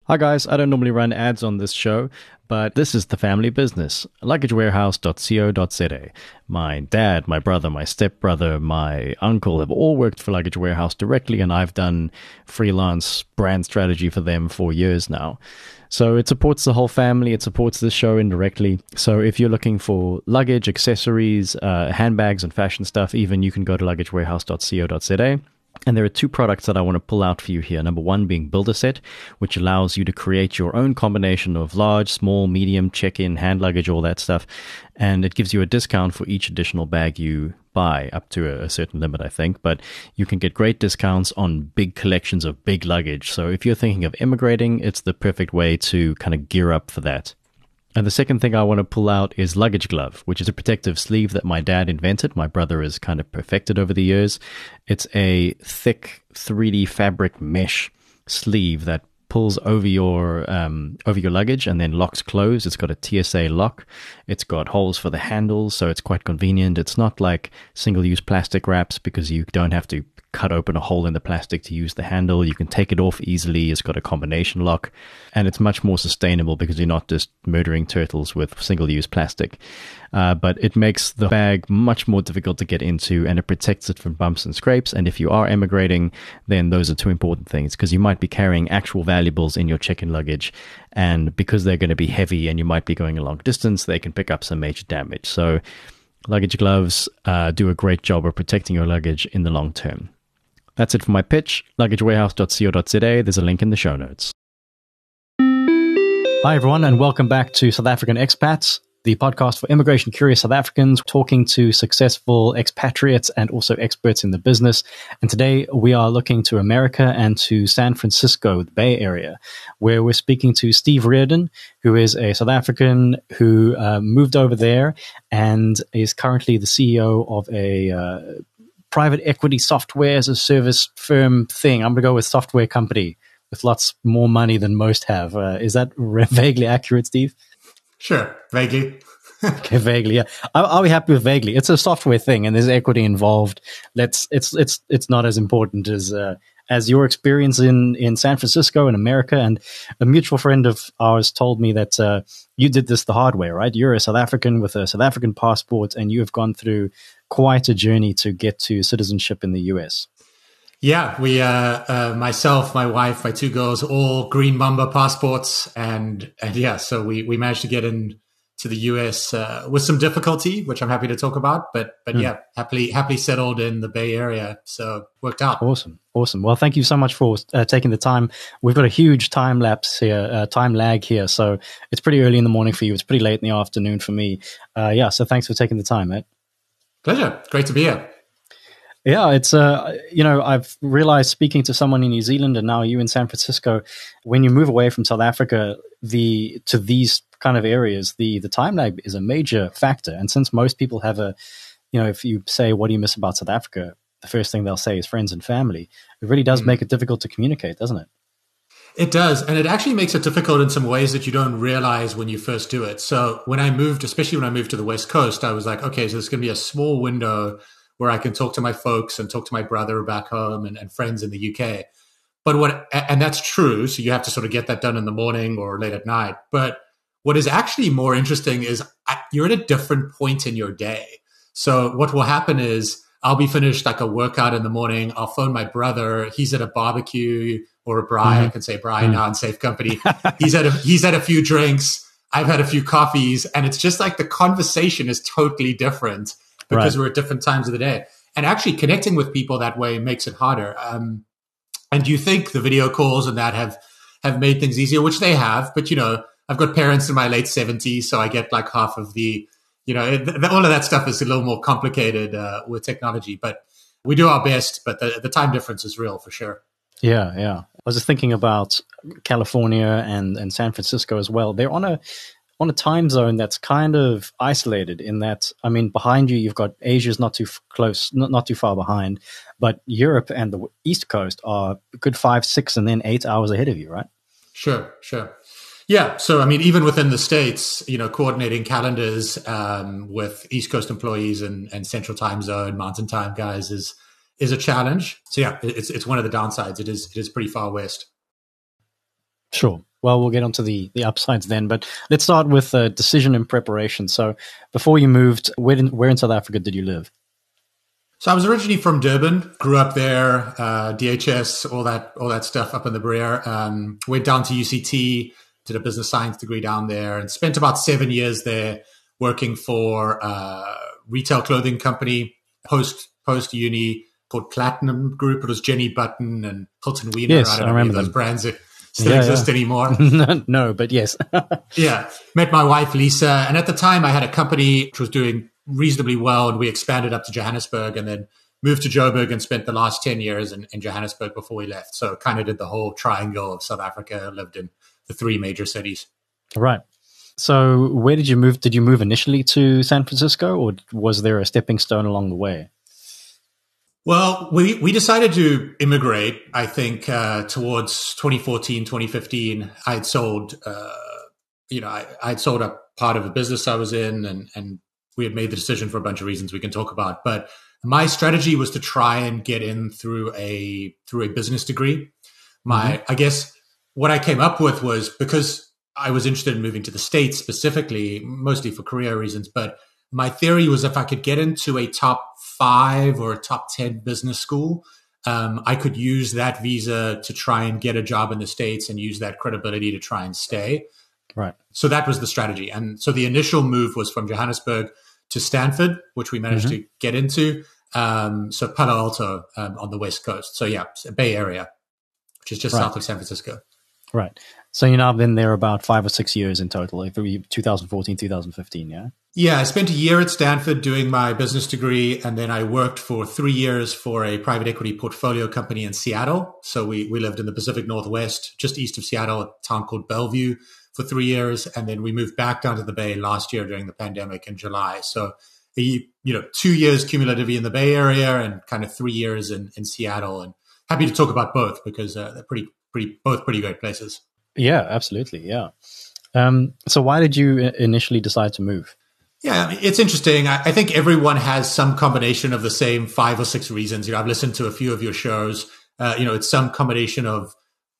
Hi guys, I don't normally run ads on this show, but this is the family business. LuggageWarehouse.co.za. My dad, my brother, my stepbrother, my uncle have all worked for Luggage Warehouse directly, and I've done freelance brand strategy for them for years now. So it supports the whole family. It supports this show indirectly. So if you're looking for luggage, accessories, handbags, and fashion stuff, even you can go to luggagewarehouse.co.za. And there are two products that I want to pull out for you here. Number one being Build-A-Set, which allows you to create your own combination of large, small, medium, check-in, hand luggage, all that stuff. And it gives you a discount for each additional bag you buy, up to a certain limit, I think. But you can get great discounts on big collections of big luggage. So if you're thinking of immigrating, it's the perfect way to kind of gear up for that. And the second thing I want to pull out is Luggage Glove, which is a protective sleeve that my dad invented. My brother has kind of perfected over the years. It's a thick 3D fabric mesh sleeve that pulls over your luggage and then locks closed. It's got a TSA lock. It's got holes for the handles, so it's quite convenient. It's not like single-use plastic wraps because you don't have to cut open a hole in the plastic to use the handle. You can take it off easily. It's got a combination lock, and it's much more sustainable because you're not just murdering turtles with single-use plastic. But it makes the bag much more difficult to get into, and it protects it from bumps and scrapes. And if you are emigrating, then those are two important things, because you might be carrying actual valuables in your check-in luggage, and because they're going to be heavy and you might be going a long distance, they can pick up some major damage. So luggage gloves do a great job of protecting your luggage in the long term. That's it for my pitch. LuggageWarehouse.co.za. There's a link in the show notes. Hi, everyone, and welcome back to South African Expats, the podcast for immigration curious South Africans, talking to successful expatriates and also experts in the business. And today we are looking to America and to San Francisco, the Bay Area, where we're speaking to Steve Reardon, who is a South African who moved over there and is currently the CEO of a private equity software as a service firm thing. I'm going to go with software company with lots more money than most have. Is that vaguely accurate, Steve? Sure, vaguely. Okay, vaguely, yeah. I'll be happy with vaguely. It's a software thing, and there's equity involved. It's not as important as your experience in San Francisco and America. And a mutual friend of ours told me that you did this the hard way, right? You're a South African with a South African passport, and you have gone through quite a journey to get to citizenship in the US. Yeah, we, myself, my wife, my two girls, all green mamba passports. And yeah, so we managed to get into the US with some difficulty, which I'm happy to talk about. But yeah, happily settled in the Bay Area. So worked out. Awesome. Well, thank you so much for taking the time. We've got a huge time lapse here, time lag here. So it's pretty early in the morning for you. It's pretty late in the afternoon for me. So thanks for taking the time, mate. Pleasure. Great to be here. Yeah, it's, I've realized speaking to someone in New Zealand and now you in San Francisco, when you move away from South Africa to these kind of areas, the time lag is a major factor. And since most people have if you say, what do you miss about South Africa? The first thing they'll say is friends and family. It really does make it difficult to communicate, doesn't it? It does. And it actually makes it difficult in some ways that you don't realize when you first do it. So when I moved, especially when I moved to the West Coast, I was like, okay, so there's going to be a small window where I can talk to my folks and talk to my brother back home and friends in the UK. And that's true. So you have to sort of get that done in the morning or late at night. But what is actually more interesting is you're at a different point in your day. So what will happen is I'll be finished like a workout in the morning. I'll phone my brother. He's at a barbecue or a braai. I can say braai now in safe company. He's had a few drinks. I've had a few coffees, and it's just like the conversation is totally different because we're at different times of the day. And actually connecting with people that way makes it harder. And you think the video calls and that have made things easier, which they have. But, I've got parents in my late 70s, so I get like half of the, all of that stuff is a little more complicated with technology. But we do our best, but the time difference is real for sure. Yeah. I was just thinking about California and San Francisco as well. They're on a time zone that's kind of isolated in that, I mean, behind you've got Asia's not too close, not too far behind, but Europe and the East Coast are a good 5, 6, and then 8 hours ahead of you, right? Sure. Yeah. So, I mean, even within the States, coordinating calendars with East Coast employees and Central Time Zone, Mountain Time guys is a challenge. So yeah, it's one of the downsides. It is pretty far west. Sure. Well, we'll get onto the upsides then, but let's start with decision and preparation. So before you moved, where in South Africa did you live? So I was originally from Durban, grew up there, DHS, all that stuff up in the Breer. Went down to UCT, did a business science degree down there, and spent about 7 years there working for a retail clothing company post uni called Platinum Group. It was Jenny Button and Hilton Wiener. Yes, I don't I know remember if those them. brands still exist anymore. No, but yes. Yeah. Met my wife, Lisa. And at the time, I had a company which was doing reasonably well, and we expanded up to Johannesburg and then moved to Joburg and spent the last 10 years in Johannesburg before we left. So kind of did the whole triangle of South Africa, lived in the three major cities. Right. So where did you move? Did you move initially to San Francisco, or was there a stepping stone along the way? Well, we decided to immigrate, I think, towards 2014, 2015. I'd sold, I'd sold a part of a business I was in, and we had made the decision for a bunch of reasons we can talk about. But my strategy was to try and get in through a business degree. I guess what I came up with was, because I was interested in moving to the States specifically, mostly for career reasons, but my theory was if I could get into a top 5 or a top 10 business school, I could use that visa to try and get a job in the States and use that credibility to try and stay. Right. So that was the strategy. And so the initial move was from Johannesburg to Stanford, which we managed to get into. So Palo Alto on the West Coast. So yeah, Bay Area, which is just south of San Francisco. Right. So you've now been there about 5 or 6 years in total, 2014, 2015, yeah? Yeah, I spent a year at Stanford doing my business degree, and then I worked for 3 years for a private equity portfolio company in Seattle. So we lived in the Pacific Northwest, just east of Seattle, a town called Bellevue, for 3 years. And then we moved back down to the Bay last year during the pandemic in July. So, 2 years cumulatively in the Bay Area and kind of 3 years in Seattle. And happy to talk about both because they're both pretty great places. Yeah, absolutely. Yeah. So why did you initially decide to move? Yeah, I mean, it's interesting. I think everyone has some combination of the same 5 or 6 reasons. I've listened to a few of your shows. It's some combination of,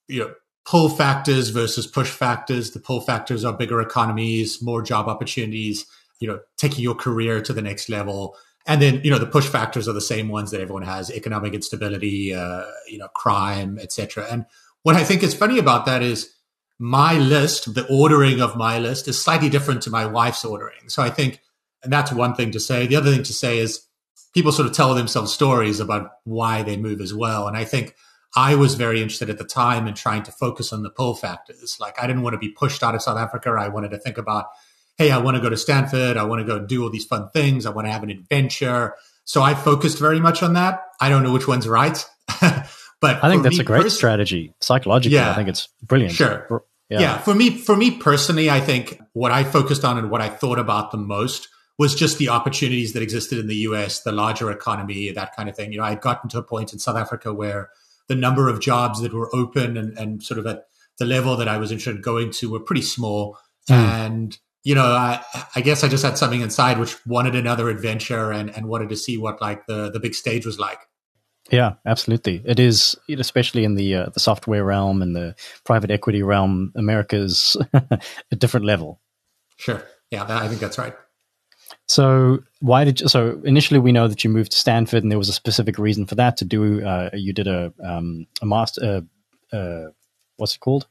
pull factors versus push factors. The pull factors are bigger economies, more job opportunities, taking your career to the next level. And then, the push factors are the same ones that everyone has: economic instability, crime, etc. And what I think is funny about that is my list, the ordering of my list is slightly different to my wife's ordering. So I think, and that's one thing to say. The other thing to say is people sort of tell themselves stories about why they move as well. And I think I was very interested at the time in trying to focus on the pull factors. Like I didn't want to be pushed out of South Africa. I wanted to think about, hey, I want to go to Stanford. I want to go do all these fun things. I want to have an adventure. So I focused very much on that. I don't know which one's right. But I think that's a great strategy. Psychologically, I think it's brilliant. Sure. Yeah. For me personally, I think what I focused on and what I thought about the most was just the opportunities that existed in the US, the larger economy, that kind of thing. I'd gotten to a point in South Africa where the number of jobs that were open and sort of at the level that I was interested in going to were pretty small. And, I guess I just had something inside which wanted another adventure and wanted to see what like the big stage was like. Yeah, absolutely. It is, especially in the software realm and the private equity realm, America's a different level. Sure. Yeah, I think that's right. So so initially we know that you moved to Stanford and there was a specific reason for that to do, you did a master, what's it called?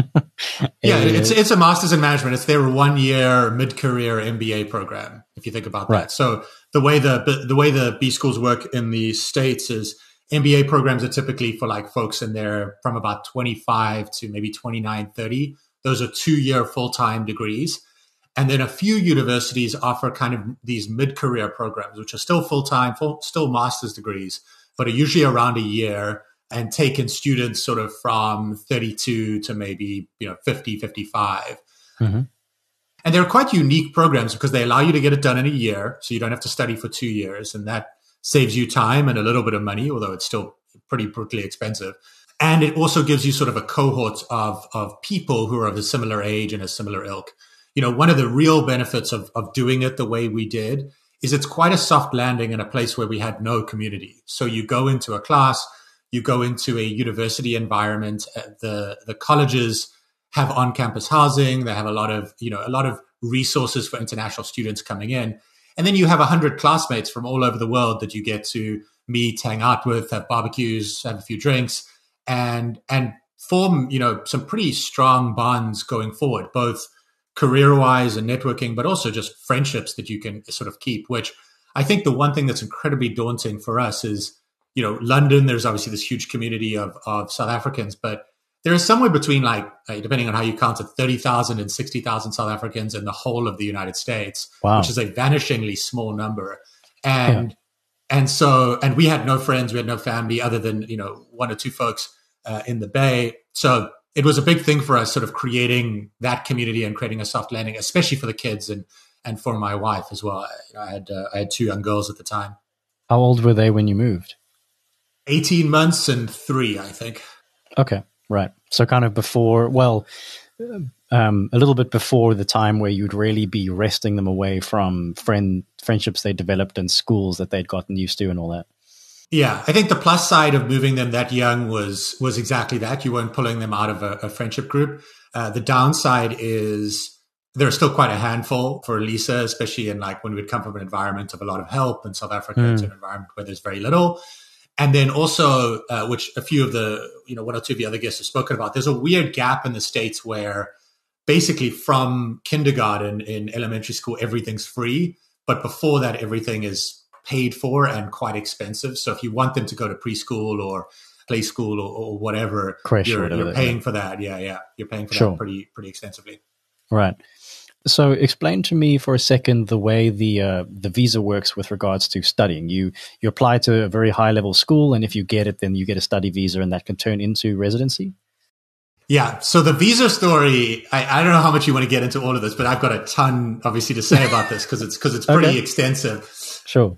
It's a master's in management. It's their 1-year mid-career MBA program, if you think about that. So the way the B schools work in the States is MBA programs are typically for like folks in there from about 25 to maybe 29, 30. Those are 2-year full-time degrees. And then a few universities offer kind of these mid-career programs, which are still full-time, still master's degrees, but are usually around a year and take in students sort of from 32 to maybe 50, 55. And they're quite unique programs because they allow you to get it done in a year, so you don't have to study for 2 years, and that saves you time and a little bit of money, although it's still pretty brutally expensive. And it also gives you sort of a cohort of people who are of a similar age and a similar ilk. One of the real benefits of doing it the way we did is it's quite a soft landing in a place where we had no community. So you go into a class, you go into a university environment. The colleges have on-campus housing. They have a lot of resources for international students coming in. And then you have 100 classmates from all over the world that you get to meet, hang out with, have barbecues, have a few drinks, and form, some pretty strong bonds going forward, both career-wise and networking, but also just friendships that you can sort of keep, which I think the one thing that's incredibly daunting for us is, London, there's obviously this huge community of South Africans, but there is somewhere between depending on how you count it, 30,000 and 60,000 South Africans in the whole of the United States, wow, which is a vanishingly small number. And we had no friends, we had no family other than, one or two folks in the Bay. So it was a big thing for us sort of creating that community and creating a soft landing, especially for the kids and for my wife as well. I had two young girls at the time. How old were they when you moved? 18 months and 3, I think. Okay. Right. So kind of before, a little bit before the time where you'd really be wresting them away from friendships they developed in schools that they'd gotten used to and all that. Yeah. I think the plus side of moving them that young was exactly that. You weren't pulling them out of a friendship group. The downside is there's still quite a handful for Lisa, especially in when we'd come from an environment of a lot of help in South Africa to an environment where there's very little. And then also, which a few of the, one or two of the other guests have spoken about, there's a weird gap in the States where basically from kindergarten in elementary school, everything's free. But before that, everything is paid for and quite expensive. So if you want them to go to preschool or play school or whatever, you're paying for that. Yeah. You're paying for that pretty extensively. Right. So explain to me for a second the way the visa works with regards to studying. You apply to a very high level school, and if you get it, then you get a study visa, and that can turn into residency. Yeah. So the visa story, I don't know how much you want to get into all of this, but I've got a ton obviously to say about this because it's pretty extensive. Sure.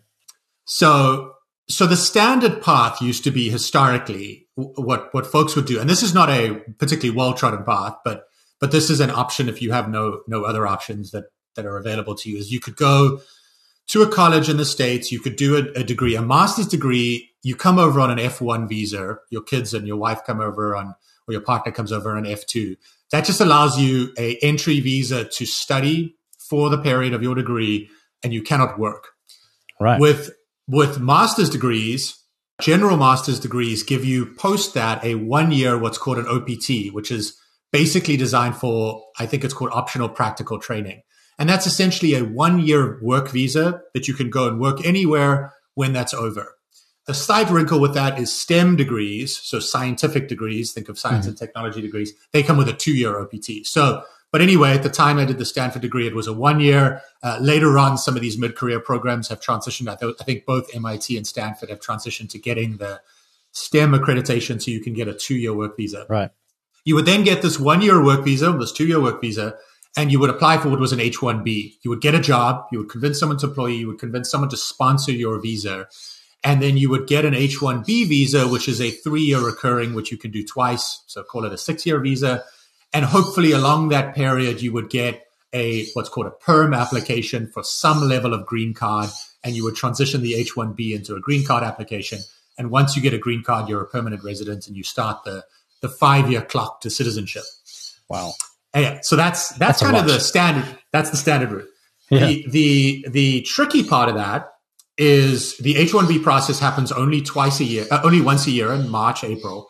So the standard path used to be historically what folks would do, and this is not a particularly well trodden path, but this is an option if you have no other options that are available to you, is you could go to a college in the States, you could do a degree, a master's degree, you come over on an F1 visa, your kids and your wife come over or your partner comes over on F2. That just allows you a entry visa to study for the period of your degree, and you cannot work. Right. With master's degrees, general master's degrees give you post that a 1 year, what's called an OPT, which is basically designed for, I think it's called optional practical training. And that's essentially a 1 year work visa that you can go and work anywhere when that's over. The slight wrinkle with that is STEM degrees, so scientific degrees, think of science and technology degrees, they come with a 2 year OPT. But anyway, at the time I did the Stanford degree, it was a 1 year. Later on, some of these mid-career programs have transitioned. I think both MIT and Stanford have transitioned to getting the STEM accreditation so you can get a 2 year work visa. Right. You would then get this 1 year work visa, this 2 year work visa, and you would apply for what was an H-1B. You would get a job. You would convince someone to employ you. You would convince someone to sponsor your visa. And then you would get an H-1B visa, which is a 3 year recurring, which you can do twice. So call it a 6 year visa. And hopefully along that period, you would get what's called a perm application for some level of green card. And you would transition the H-1B into a green card application. And once you get a green card, you're a permanent resident and you start the 5 year clock to citizenship. Wow. Yeah, so that's kind of the standard. That's the standard route. Yeah. The tricky part of that is the H-1B process happens only once a year in March, April.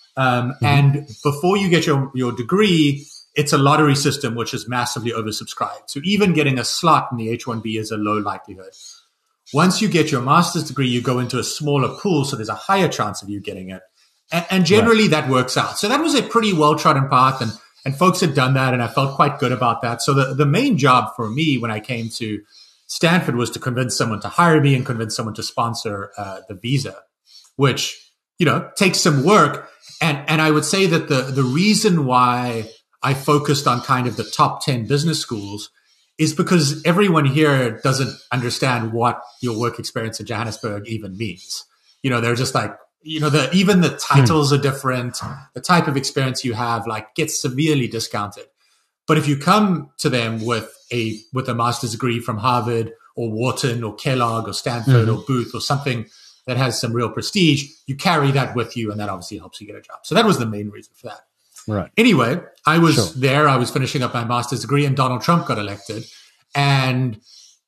And before you get your degree, it's a lottery system, which is massively oversubscribed. So even getting a slot in the H-1B is a low likelihood. Once you get your master's degree, you go into a smaller pool. So there's a higher chance of you getting it. And generally that works out. So that was a pretty well-trodden path and folks had done that and I felt quite good about that. So the main job for me when I came to Stanford was to convince someone to hire me and convince someone to sponsor the visa, which, takes some work. And I would say that the reason why I focused on kind of the top 10 business schools is because everyone here doesn't understand what your work experience in Johannesburg even means. They're just like, even the titles are different. The type of experience you have gets severely discounted. But if you come to them with a master's degree from Harvard or Wharton or Kellogg or Stanford or Booth or something that has some real prestige, you carry that with you and that obviously helps you get a job. So that was the main reason for that. Right. Anyway, I was there. I was finishing up my master's degree, and Donald Trump got elected, and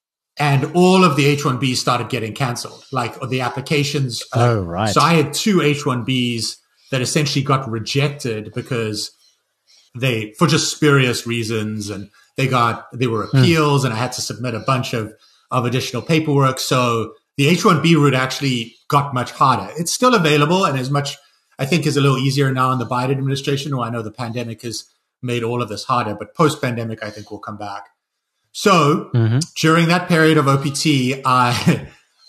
all of the H-1Bs started getting canceled, like the applications. Oh, right. So I had two H-1Bs that essentially got rejected because for just spurious reasons, and they were appeals, and I had to submit a bunch of additional paperwork. So the H-1B route actually got much harder. It's still available, and I think is a little easier now in the Biden administration, who I know the pandemic has made all of this harder, but post-pandemic, I think we'll come back. So during that period of OPT, I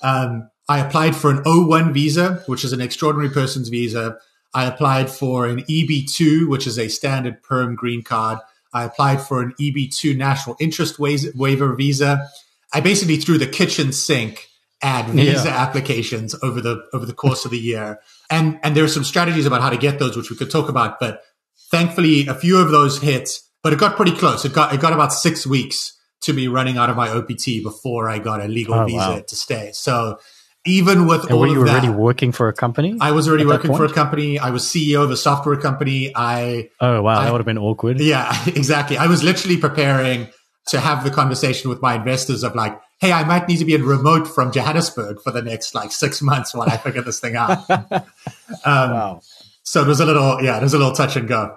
applied for an O1 visa, which is an extraordinary person's visa. I applied for an EB2, which is a standard perm green card. I applied for an EB2 national interest waiver visa. I basically threw the kitchen sink at visa applications over the course of the year. And there are some strategies about how to get those, which we could talk about. But thankfully, a few of those hit, but it got pretty close. It got about 6 weeks to be running out of my OPT before I got a legal visa to stay. So even with all of that. Were you already working for a company? I was already working for a company. I was CEO of a software company. That would have been awkward. Yeah, exactly. I was literally preparing to have the conversation with my investors of like, hey, I might need to be in remote from Johannesburg for the next 6 months while I figure this thing out. Wow. So it was a little touch and go.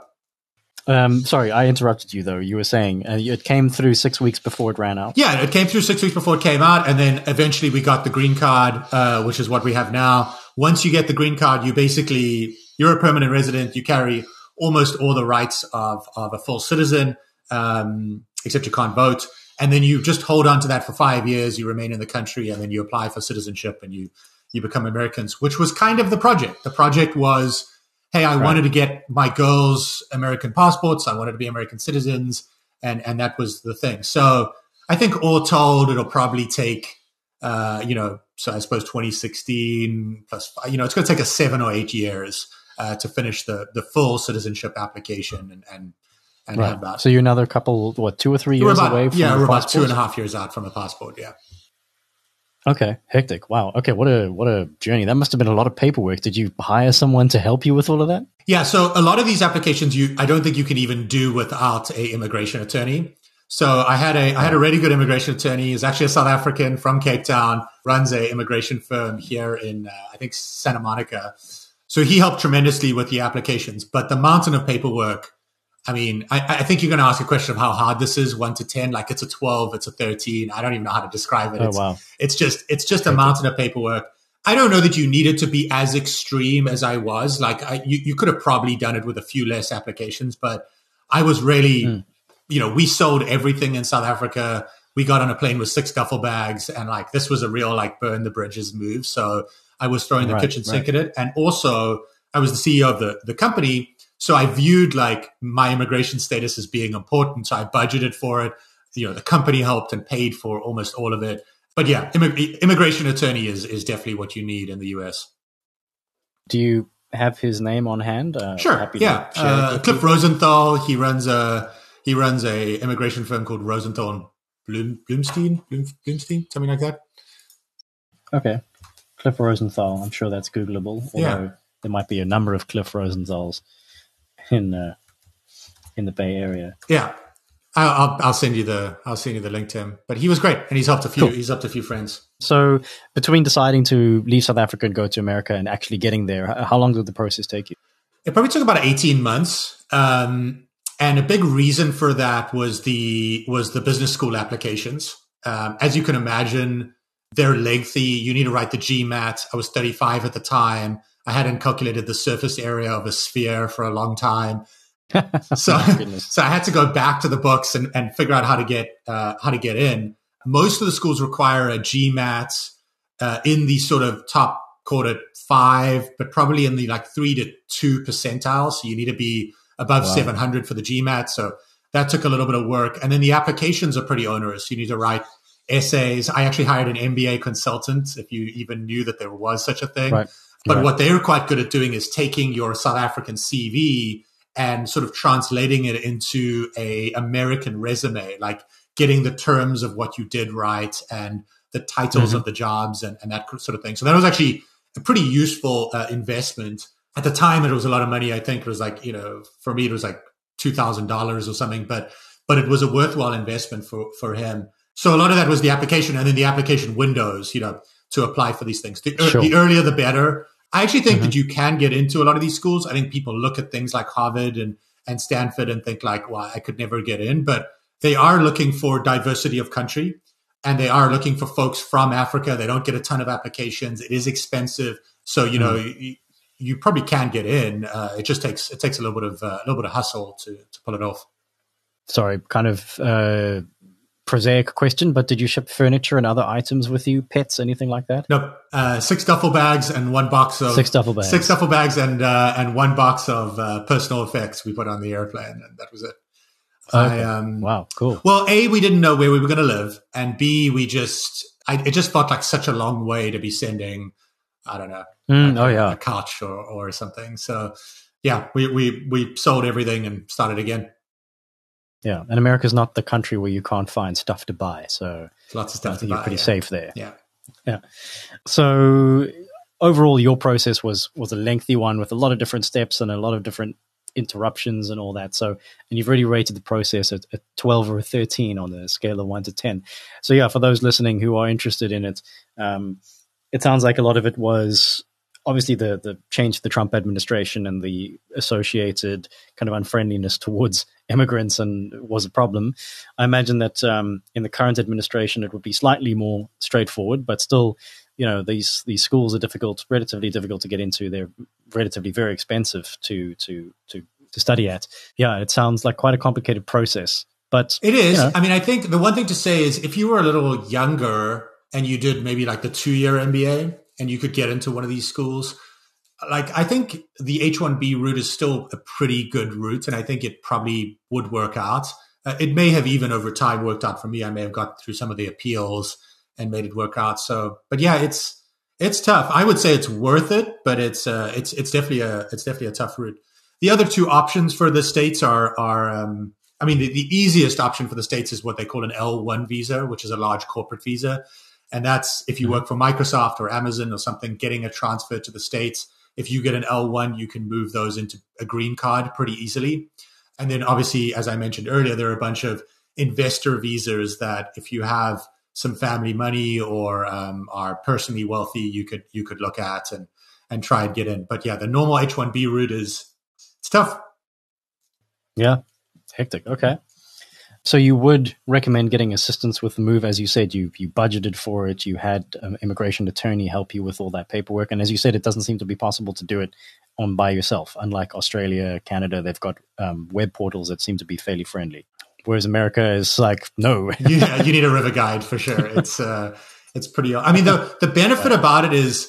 Sorry, I interrupted you though. You were saying it came through 6 weeks before it ran out. Yeah, it came through 6 weeks before it came out. And then eventually we got the green card, which is what we have now. Once you get the green card, you're a permanent resident. You carry almost all the rights of a full citizen, except you can't vote. And then you just hold on to that for 5 years. You remain in the country, and then you apply for citizenship, and you become Americans, which was kind of the project. The project was, hey, I wanted to get my girls American passports. I wanted to be American citizens. And that was the thing. So I think all told, it'll probably take, so I suppose 2016 plus, it's going to take us 7 or 8 years to finish the full citizenship application and have that. So you're another couple, 2 or 3 years away from we're about 2.5 years out from a passport. Yeah. Okay, hectic. Wow. Okay, what a journey. That must have been a lot of paperwork. Did you hire someone to help you with all of that? Yeah, so a lot of these applications I don't think you can even do without a immigration attorney. So I had a really good immigration attorney. He's actually a South African from Cape Town, runs a immigration firm here in I think Santa Monica. So he helped tremendously with the applications, but the mountain of paperwork, I mean, I think you're going to ask a question of how hard this is, 1 to 10. Like it's a 12, it's a 13. I don't even know how to describe it. It's just a mountain of paperwork. I don't know that you needed to be as extreme as I was. Like you could have probably done it with a few less applications, but I was really, we sold everything in South Africa. We got on a plane with 6 duffel bags, and this was a real burn the bridges move. So I was throwing the kitchen sink at it. And also I was the CEO of the company. So I viewed my immigration status as being important. So I budgeted for it. The company helped and paid for almost all of it. But yeah, immigration attorney is definitely what you need in the US. Do you have his name on hand? Sure. Yeah. Cliff Rosenthal. He runs a immigration firm called Rosenthal Bloomstein, something like that. Okay. Cliff Rosenthal. I'm sure that's Googleable. Although there might be a number of Cliff Rosenthals in the Bay Area. Yeah, I'll send you the link to him. But he was great, and he's helped a few friends. So between deciding to leave South Africa and go to America and actually getting there, how long did the process take you? It probably took about 18 months. And a big reason for that was the business school applications. As you can imagine, they're lengthy. You need to write the GMAT. I was 35 at the time. I hadn't calculated the surface area of a sphere for a long time. So I had to go back to the books and figure out how to get in. Most of the schools require a GMAT in the sort of top quarter 5, but probably in the 3 to 2 percentile. So you need to be above 700 for the GMAT. So that took a little bit of work. And then the applications are pretty onerous. You need to write essays. I actually hired an MBA consultant, if you even knew that there was such a thing. Right. But what they're quite good at doing is taking your South African CV and sort of translating it into a American resume, getting the terms of what you did right and the titles of the jobs and that sort of thing. So that was actually a pretty useful investment. at the time it was a lot of money. I think it was like, for me, it was like $2,000 or something, but it was a worthwhile investment for him. So a lot of that was the application, and then the application windows, to apply for these things. The earlier, the better. I actually think that you can get into a lot of these schools. I think people look at things like Harvard and Stanford and think like, well, I could never get in, but they are looking for diversity of country, and they are looking for folks from Africa. They don't get a ton of applications. It is expensive. So, you probably can get in. It just takes a little bit of hustle to pull it off. Sorry, kind of prosaic question, but did you ship furniture and other items with you, pets, anything like that? Nope. 6 duffel bags and one box of 6 duffel bags. 6 duffel bags and one box of personal effects we put on the airplane, and that was it. Okay. Wow, cool. Well, A, we didn't know where we were going to live, and B, it just felt like such a long way to be sending, I don't know, a couch or something. So, yeah, we sold everything and started again. Yeah, and America's not the country where you can't find stuff to buy, so lots of stuff to buy. You're pretty safe there. Yeah. So overall, your process was a lengthy one with a lot of different steps and a lot of different interruptions and all that. So, and you've already rated the process at 12 or a 13 on the scale of 1 to 10. So yeah, for those listening who are interested in it, it sounds like a lot of it was obviously the change to the Trump administration and the associated kind of unfriendliness towards immigrants and was a problem. I imagine that in the current administration, it would be slightly more straightforward, but still, these schools are relatively difficult to get into. They're relatively very expensive to study at. Yeah, it sounds like quite a complicated process, but it is. I mean, I think the one thing to say is if you were a little younger and you did maybe like the 2-year MBA and you could get into one of these schools, like I think the H-1B route is still a pretty good route, and I think it probably would work out. It may have even over time worked out for me. I may have got through some of the appeals and made it work out. So, but yeah, it's tough. I would say it's worth it, but it's definitely a tough route. The other two options for the States are I mean, the easiest option for the States is what they call an L1 visa, which is a large corporate visa. And that's if you work for Microsoft or Amazon or something, getting a transfer to the States. If you get an L1, you can move those into a green card pretty easily. And then obviously, as I mentioned earlier, there are a bunch of investor visas that if you have some family money or are personally wealthy, you could look at and try and get in. But yeah, the normal H-1B route it's tough. Yeah, hectic. Okay. So you would recommend getting assistance with the move, as you said, you budgeted for it, you had an immigration attorney help you with all that paperwork, and as you said, it doesn't seem to be possible to do it by yourself. Unlike Australia, Canada, they've got web portals that seem to be fairly friendly, whereas America is like, no. Yeah, you need a river guide for sure. It's pretty. I mean, the benefit about it is,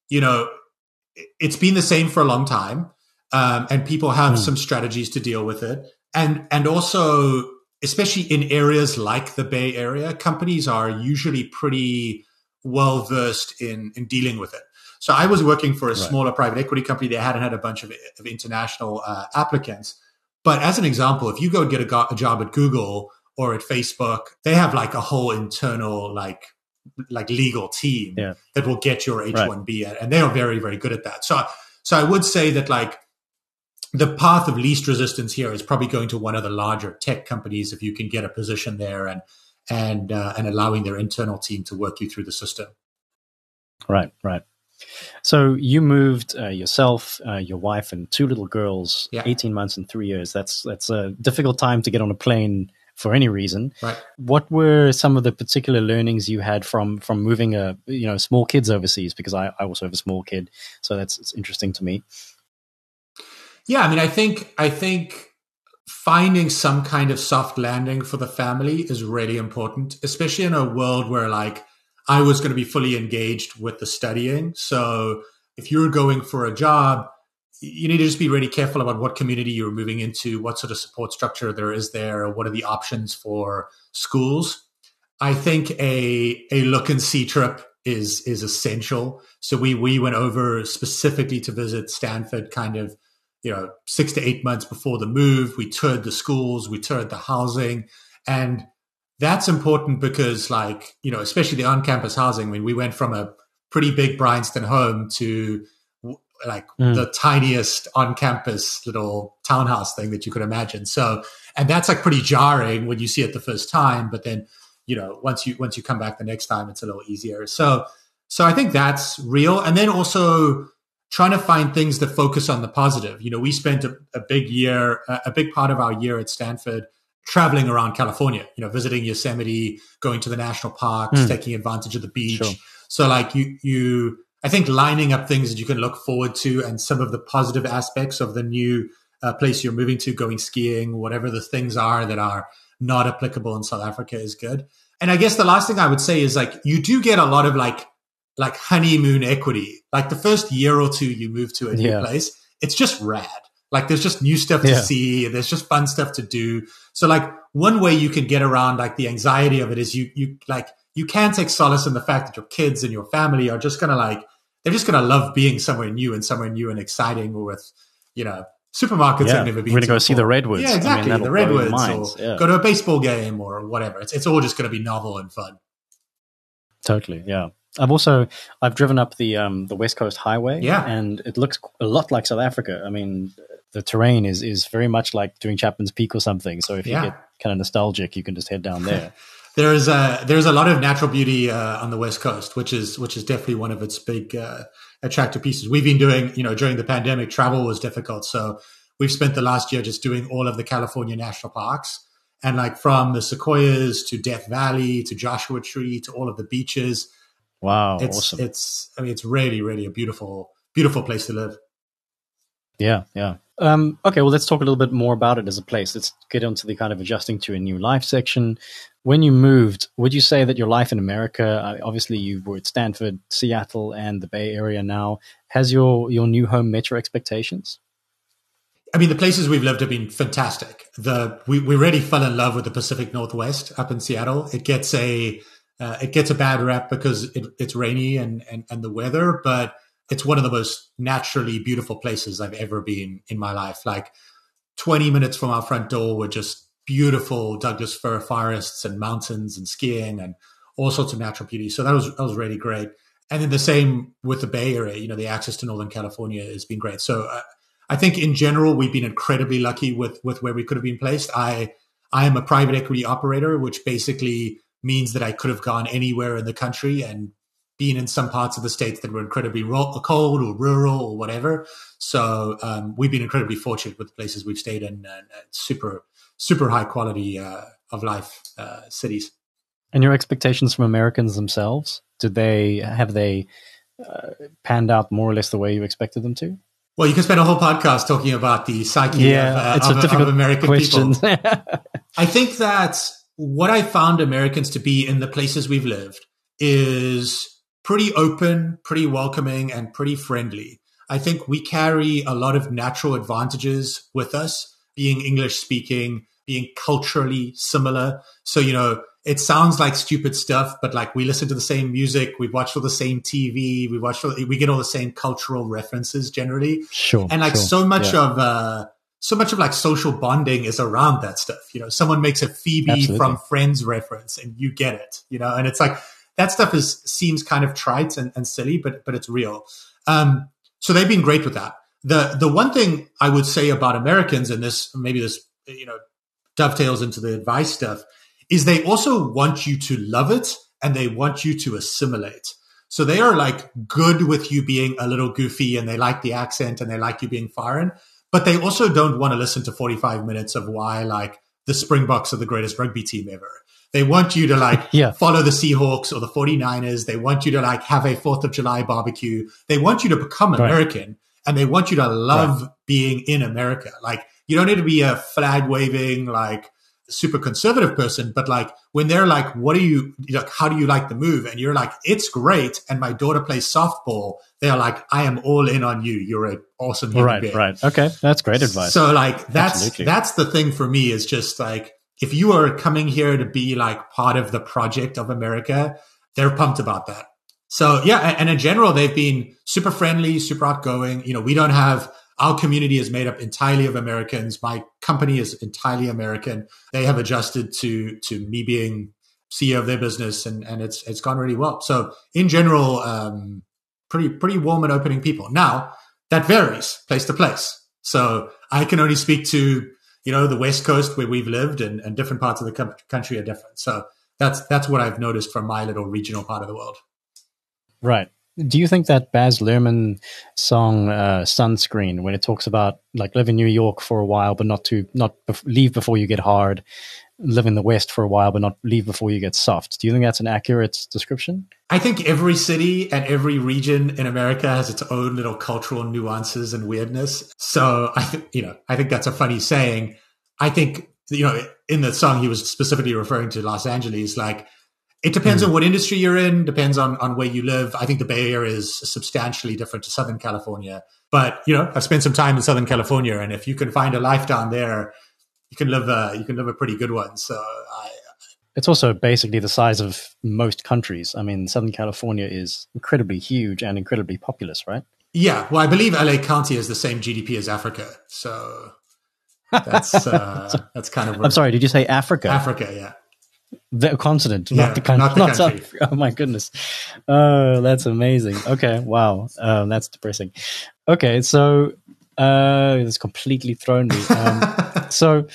it's been the same for a long time, and people have some strategies to deal with it, and also, especially in areas like the Bay Area, companies are usually pretty well versed in dealing with it. So I was working for a smaller private equity company. They hadn't had a bunch of international applicants. But as an example, if you go get a job at Google or at Facebook, they have like a whole internal like legal team that will get your H-1B, and they are very, very good at that. So I would say that like the path of least resistance here is probably going to one of the larger tech companies if you can get a position there and allowing their internal team to work you through the system. Right. So you moved yourself, your wife, and 2 little girls, 18 months and 3 years. That's a difficult time to get on a plane for any reason. Right. What were some of the particular learnings you had from moving small kids overseas? Because I also have a small kid, so it's interesting to me. Yeah, I mean, I think finding some kind of soft landing for the family is really important, especially in a world where like I was going to be fully engaged with the studying. So if you're going for a job, you need to just be really careful about what community you're moving into, what sort of support structure there is there, what are the options for schools. I think a look and see trip is essential. So we went over specifically to visit Stanford kind of 6 to 8 months before the move. We toured the schools, we toured the housing, and that's important because especially the on-campus housing. I mean, we went from a pretty big Bryanston home to like the tiniest on campus little townhouse thing that you could imagine. So, and that's like pretty jarring when you see it the first time, but then, once you come back the next time, it's a little easier. So I think that's real. And then also trying to find things that focus on the positive. We spent a big part of our year at Stanford traveling around California, visiting Yosemite, going to the national parks, taking advantage of the beach. Sure. So like I think lining up things that you can look forward to and some of the positive aspects of the new place you're moving to, going skiing, whatever the things are that are not applicable in South Africa is good. And I guess the last thing I would say is like, you do get a lot of like honeymoon equity. Like the first year or two you move to a new place, it's just rad. Like there's just new stuff to see. There's just fun stuff to do. So like one way you can get around like the anxiety of it is you can take solace in the fact that your kids and your family are just they're just gonna love being somewhere new and exciting with, supermarkets I've never been to. We're gonna go see the redwoods. Yeah, exactly. The redwoods, or go to a baseball game or whatever. It's all just gonna be novel and fun. Totally, yeah. I've driven up the West Coast Highway, and it looks a lot like South Africa. I mean, the terrain is very much like doing Chapman's Peak or something. So if you get kind of nostalgic, you can just head down there. There's a lot of natural beauty on the West Coast, which is definitely one of its big attractive pieces. We've been doing, during the pandemic, travel was difficult, so we've spent the last year just doing all of the California national parks, and like from the Sequoias to Death Valley to Joshua Tree to all of the beaches. Wow, awesome! It's really, really a beautiful, beautiful place to live. Yeah. Okay, well, let's talk a little bit more about it as a place. Let's get onto the kind of adjusting to a new life section. When you moved, would you say that your life in America, obviously you were at Stanford, Seattle, and the Bay Area now, has your new home met your expectations? I mean, the places we've lived have been fantastic. We really fell in love with the Pacific Northwest up in Seattle. It gets a bad rap because it's rainy and the weather, but it's one of the most naturally beautiful places I've ever been in my life. Like 20 minutes from our front door were just beautiful Douglas fir forests and mountains and skiing and all sorts of natural beauty. So that was really great. And then the same with the Bay Area, the access to Northern California has been great. So I think in general, we've been incredibly lucky with where we could have been placed. I am a private equity operator, which basically means that I could have gone anywhere in the country and been in some parts of the states that were incredibly cold or rural or whatever. So we've been incredibly fortunate with the places we've stayed in, and super, super high quality of life cities. And your expectations from Americans themselves, have they panned out more or less the way you expected them to? Well, you can spend a whole podcast talking about the psyche of American question. People. I think that what I found Americans to be in the places we've lived is pretty open, pretty welcoming, and pretty friendly. I think we carry a lot of natural advantages with us, being English speaking, being culturally similar. So, it sounds like stupid stuff, but like we listen to the same music, we've watched all the same TV, we get all the same cultural references generally. Sure. And like so much of like social bonding is around that stuff. Someone makes a Phoebe Absolutely. from Friends reference and you get it, and it's like, that stuff seems kind of trite and silly, but it's real. So they've been great with that. The one thing I would say about Americans, and this dovetails into the advice stuff, is they also want you to love it and they want you to assimilate. So they are like good with you being a little goofy and they like the accent and they like you being foreign, but they also don't want to listen to 45 minutes of why like the Springboks are the greatest rugby team ever. They want you to like follow the Seahawks or the 49ers. They want you to like have a 4th of July barbecue. They want you to become American and they want you to love being in America. Like you don't need to be a flag waving, like super conservative person, but like when they're like, how do you like the move? And you're like, it's great. And my daughter plays softball. They're like, I am all in on you. You're an awesome human being. Right. Okay. That's great advice. So like, that's the thing for me is just like, if you are coming here to be like part of the project of America, they're pumped about that. So yeah. And in general, they've been super friendly, super outgoing. We don't have, our community is made up entirely of Americans. My company is entirely American. They have adjusted to me being CEO of their business and it's gone really well. So in general, pretty warm and opening people. Now, that varies place to place. So I can only speak to, the West Coast where we've lived, and different parts of the country are different. So that's what I've noticed from my little regional part of the world. Right. Do you think that Baz Luhrmann song "Sunscreen," when it talks about like live in New York for a while, but not leave before you get hard, live in the West for a while, but not leave before you get soft? Do you think that's an accurate description? I think every city and every region in America has its own little cultural nuances and weirdness. So I think that's a funny saying. I think, in the song he was specifically referring to Los Angeles, like, it depends on what industry you're in, depends on where you live. I think the Bay Area is substantially different to Southern California. But, I've spent some time in Southern California, and if you can find a life down there, you can live a pretty good one. So it's also basically the size of most countries. I mean, Southern California is incredibly huge and incredibly populous, right? Yeah. Well, I believe LA County has the same GDP as Africa. So that's kind of... I'm sorry, did you say Africa? Africa, yeah. The continent, not the country. Not the country. Oh my goodness. Oh, that's amazing. Okay, wow. That's depressing. Okay, so it's completely thrown me. So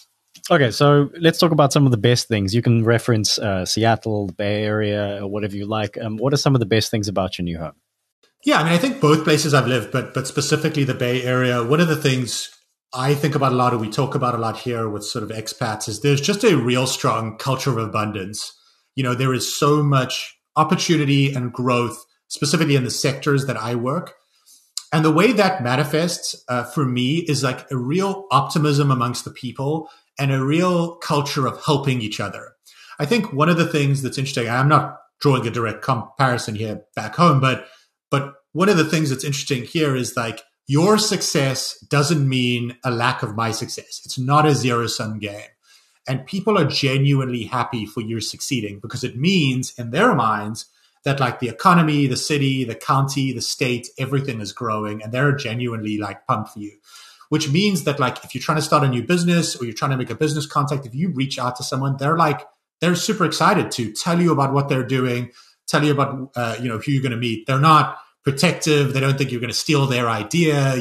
let's talk about some of the best things. You can reference Seattle, the Bay Area, or whatever you like. What are some of the best things about your new home? Yeah, I mean, I think both places I've lived, but specifically the Bay Area, one of the things I think about a lot, or we talk about a lot here with sort of expats, is there's just a real strong culture of abundance. There is so much opportunity and growth, specifically in the sectors that I work. And the way that manifests for me is like a real optimism amongst the people and a real culture of helping each other. I think one of the things that's interesting, I'm not drawing a direct comparison here back home, but one of the things that's interesting here is like, your success doesn't mean a lack of my success. It's not a zero-sum game. And people are genuinely happy for you succeeding because it means in their minds that like the economy, the city, the county, the state, everything is growing, and they're genuinely like pumped for you. Which means that like if you're trying to start a new business or you're trying to make a business contact, if you reach out to someone, they're super excited to tell you about what they're doing, tell you about who you're going to meet. They're not protective. They don't think you're going to steal their idea,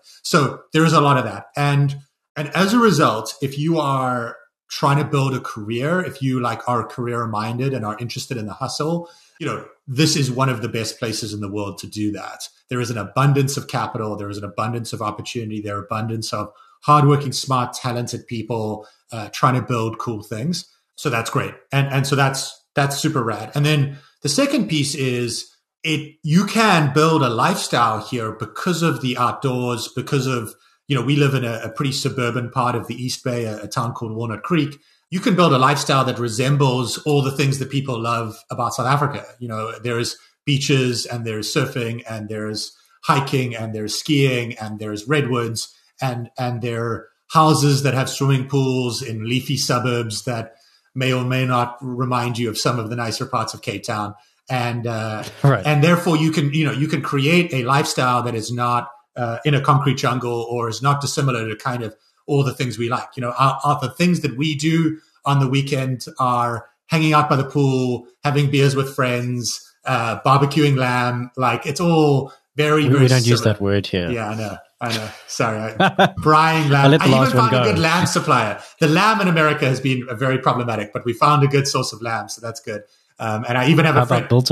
So there is a lot of that. And as a result, if you are trying to build a career, if you like are career minded and are interested in the hustle, this is one of the best places in the world to do that. There is an abundance of capital. There is an abundance of opportunity. There are abundance of hardworking, smart, talented people trying to build cool things. So that's great. And so that's super rad. And then the second piece is, you can build a lifestyle here because of the outdoors, because of, we live in a pretty suburban part of the East Bay, a town called Walnut Creek. You can build a lifestyle that resembles all the things that people love about South Africa. There's beaches and there's surfing and there's hiking and there's skiing and there's redwoods and there are houses that have swimming pools in leafy suburbs that may or may not remind you of some of the nicer parts of Cape Town. And right. And therefore you can create a lifestyle that is not in a concrete jungle or is not dissimilar to kind of all the things we like. Are the things that we do on the weekend are hanging out by the pool, having beers with friends, barbecuing lamb. Like it's all very, very we don't similar. use that word here. Yeah, I know. Sorry. Brying lamb. I even found a good lamb supplier. The lamb in America has been very problematic, but we found a good source of lamb, so that's good. And I even have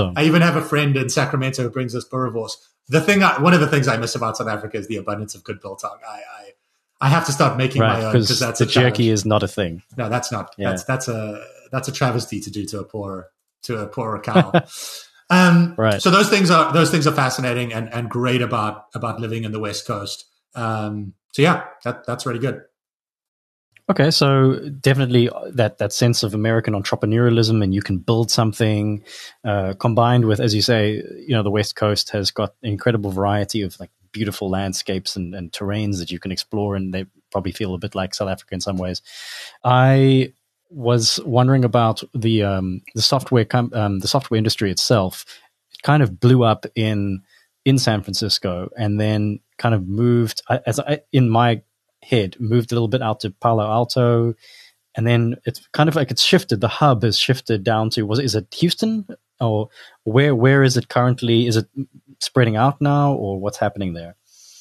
a friend in Sacramento who brings us boerewors. One of the things I miss about South Africa is the abundance of good biltong. I have to start making my own because that's the jerky is not a thing. No, that's not. Yeah. That's a travesty to do to a poorer cow. Right. So those things are fascinating and great about living in the West Coast. So yeah, that's really good. Okay, so definitely that sense of American entrepreneurialism, and you can build something combined with, as you say, the West Coast has got an incredible variety of like beautiful landscapes and terrains that you can explore, and they probably feel a bit like South Africa in some ways. I was wondering about the software industry itself. It kind of blew up in San Francisco, and then kind of moved in my head, moved a little bit out to Palo Alto, and then it's kind of like it's shifted. The hub has shifted down to is it Houston, or where is it currently? Is it spreading out now, or what's happening there?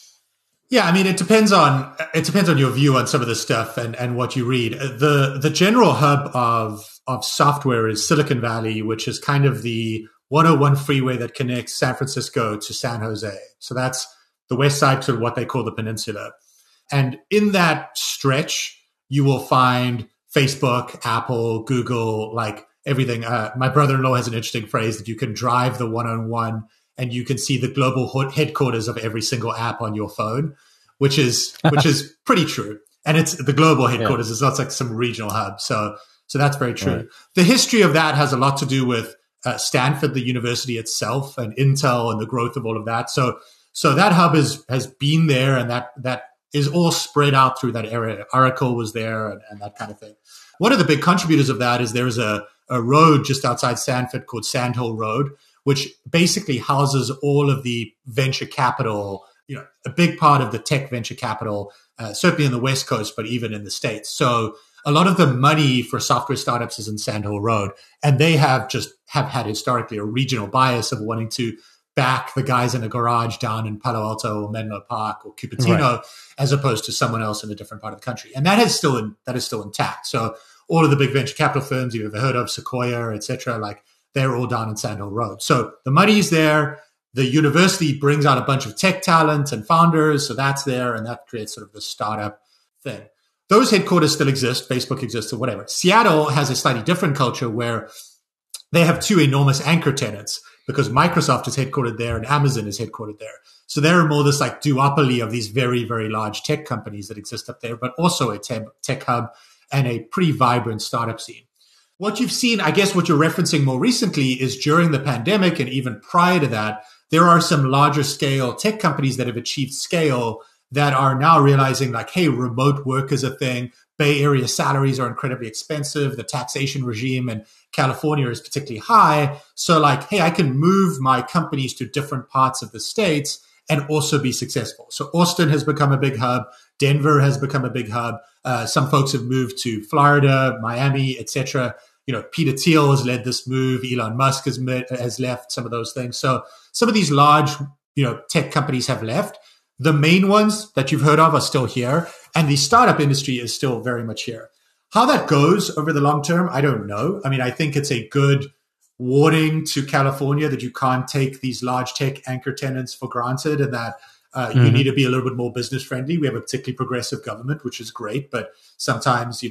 Yeah, I mean, it depends on your view on some of this stuff and what you read. The general hub of software is Silicon Valley, which is kind of the 101 freeway that connects San Francisco to San Jose. So that's the west side to what they call the peninsula. And in that stretch, you will find Facebook, Apple, Google, like everything. My brother-in-law has an interesting phrase that you can drive the 101 and you can see the global headquarters of every single app on your phone, which is pretty true. And it's the global headquarters. Yeah. It's not like some regional hub. So that's very true. Right. The history of that has a lot to do with Stanford, the university itself, and Intel and the growth of all of that. So that hub has been there, and that is all spread out through that area. Oracle was there and that kind of thing. One of the big contributors of that is there's a road just outside Stanford called Sand Hill Road, which basically houses all of the venture capital, a big part of the tech venture capital, certainly in the West Coast, but even in the States. So a lot of the money for software startups is in Sand Hill Road, and they have had historically a regional bias of wanting to back the guys in a garage down in Palo Alto or Menlo Park or Cupertino, right, as opposed to someone else in a different part of the country. And that is still intact. So all of the big venture capital firms you've ever heard of, Sequoia, et cetera, like they're all down in Sand Hill Road. So the money is there. The university brings out a bunch of tech talent and founders. So that's there. And that creates sort of the startup thing. Those headquarters still exist. Facebook exists or whatever. Seattle has a slightly different culture where they have two enormous anchor tenants because Microsoft is headquartered there and Amazon is headquartered there. So there are more this like duopoly of these very, very large tech companies that exist up there, but also a tech hub and a pretty vibrant startup scene. What you've seen, I guess what you're referencing more recently is during the pandemic and even prior to that, there are some larger scale tech companies that have achieved scale that are now realizing like, hey, remote work is a thing. Bay Area salaries are incredibly expensive. The taxation regime in California is particularly high. So like, hey, I can move my companies to different parts of the states and also be successful. So Austin has become a big hub. Denver has become a big hub. Some folks have moved to Florida, Miami, etc. Peter Thiel has led this move. Elon Musk has left some of those things. So some of these large, tech companies have left. The main ones that you've heard of are still here, and the startup industry is still very much here. How that goes over the long term, I don't know. I mean, I think it's a good warning to California that you can't take these large tech anchor tenants for granted, and that you need to be a little bit more business friendly. We have a particularly progressive government, which is great, but sometimes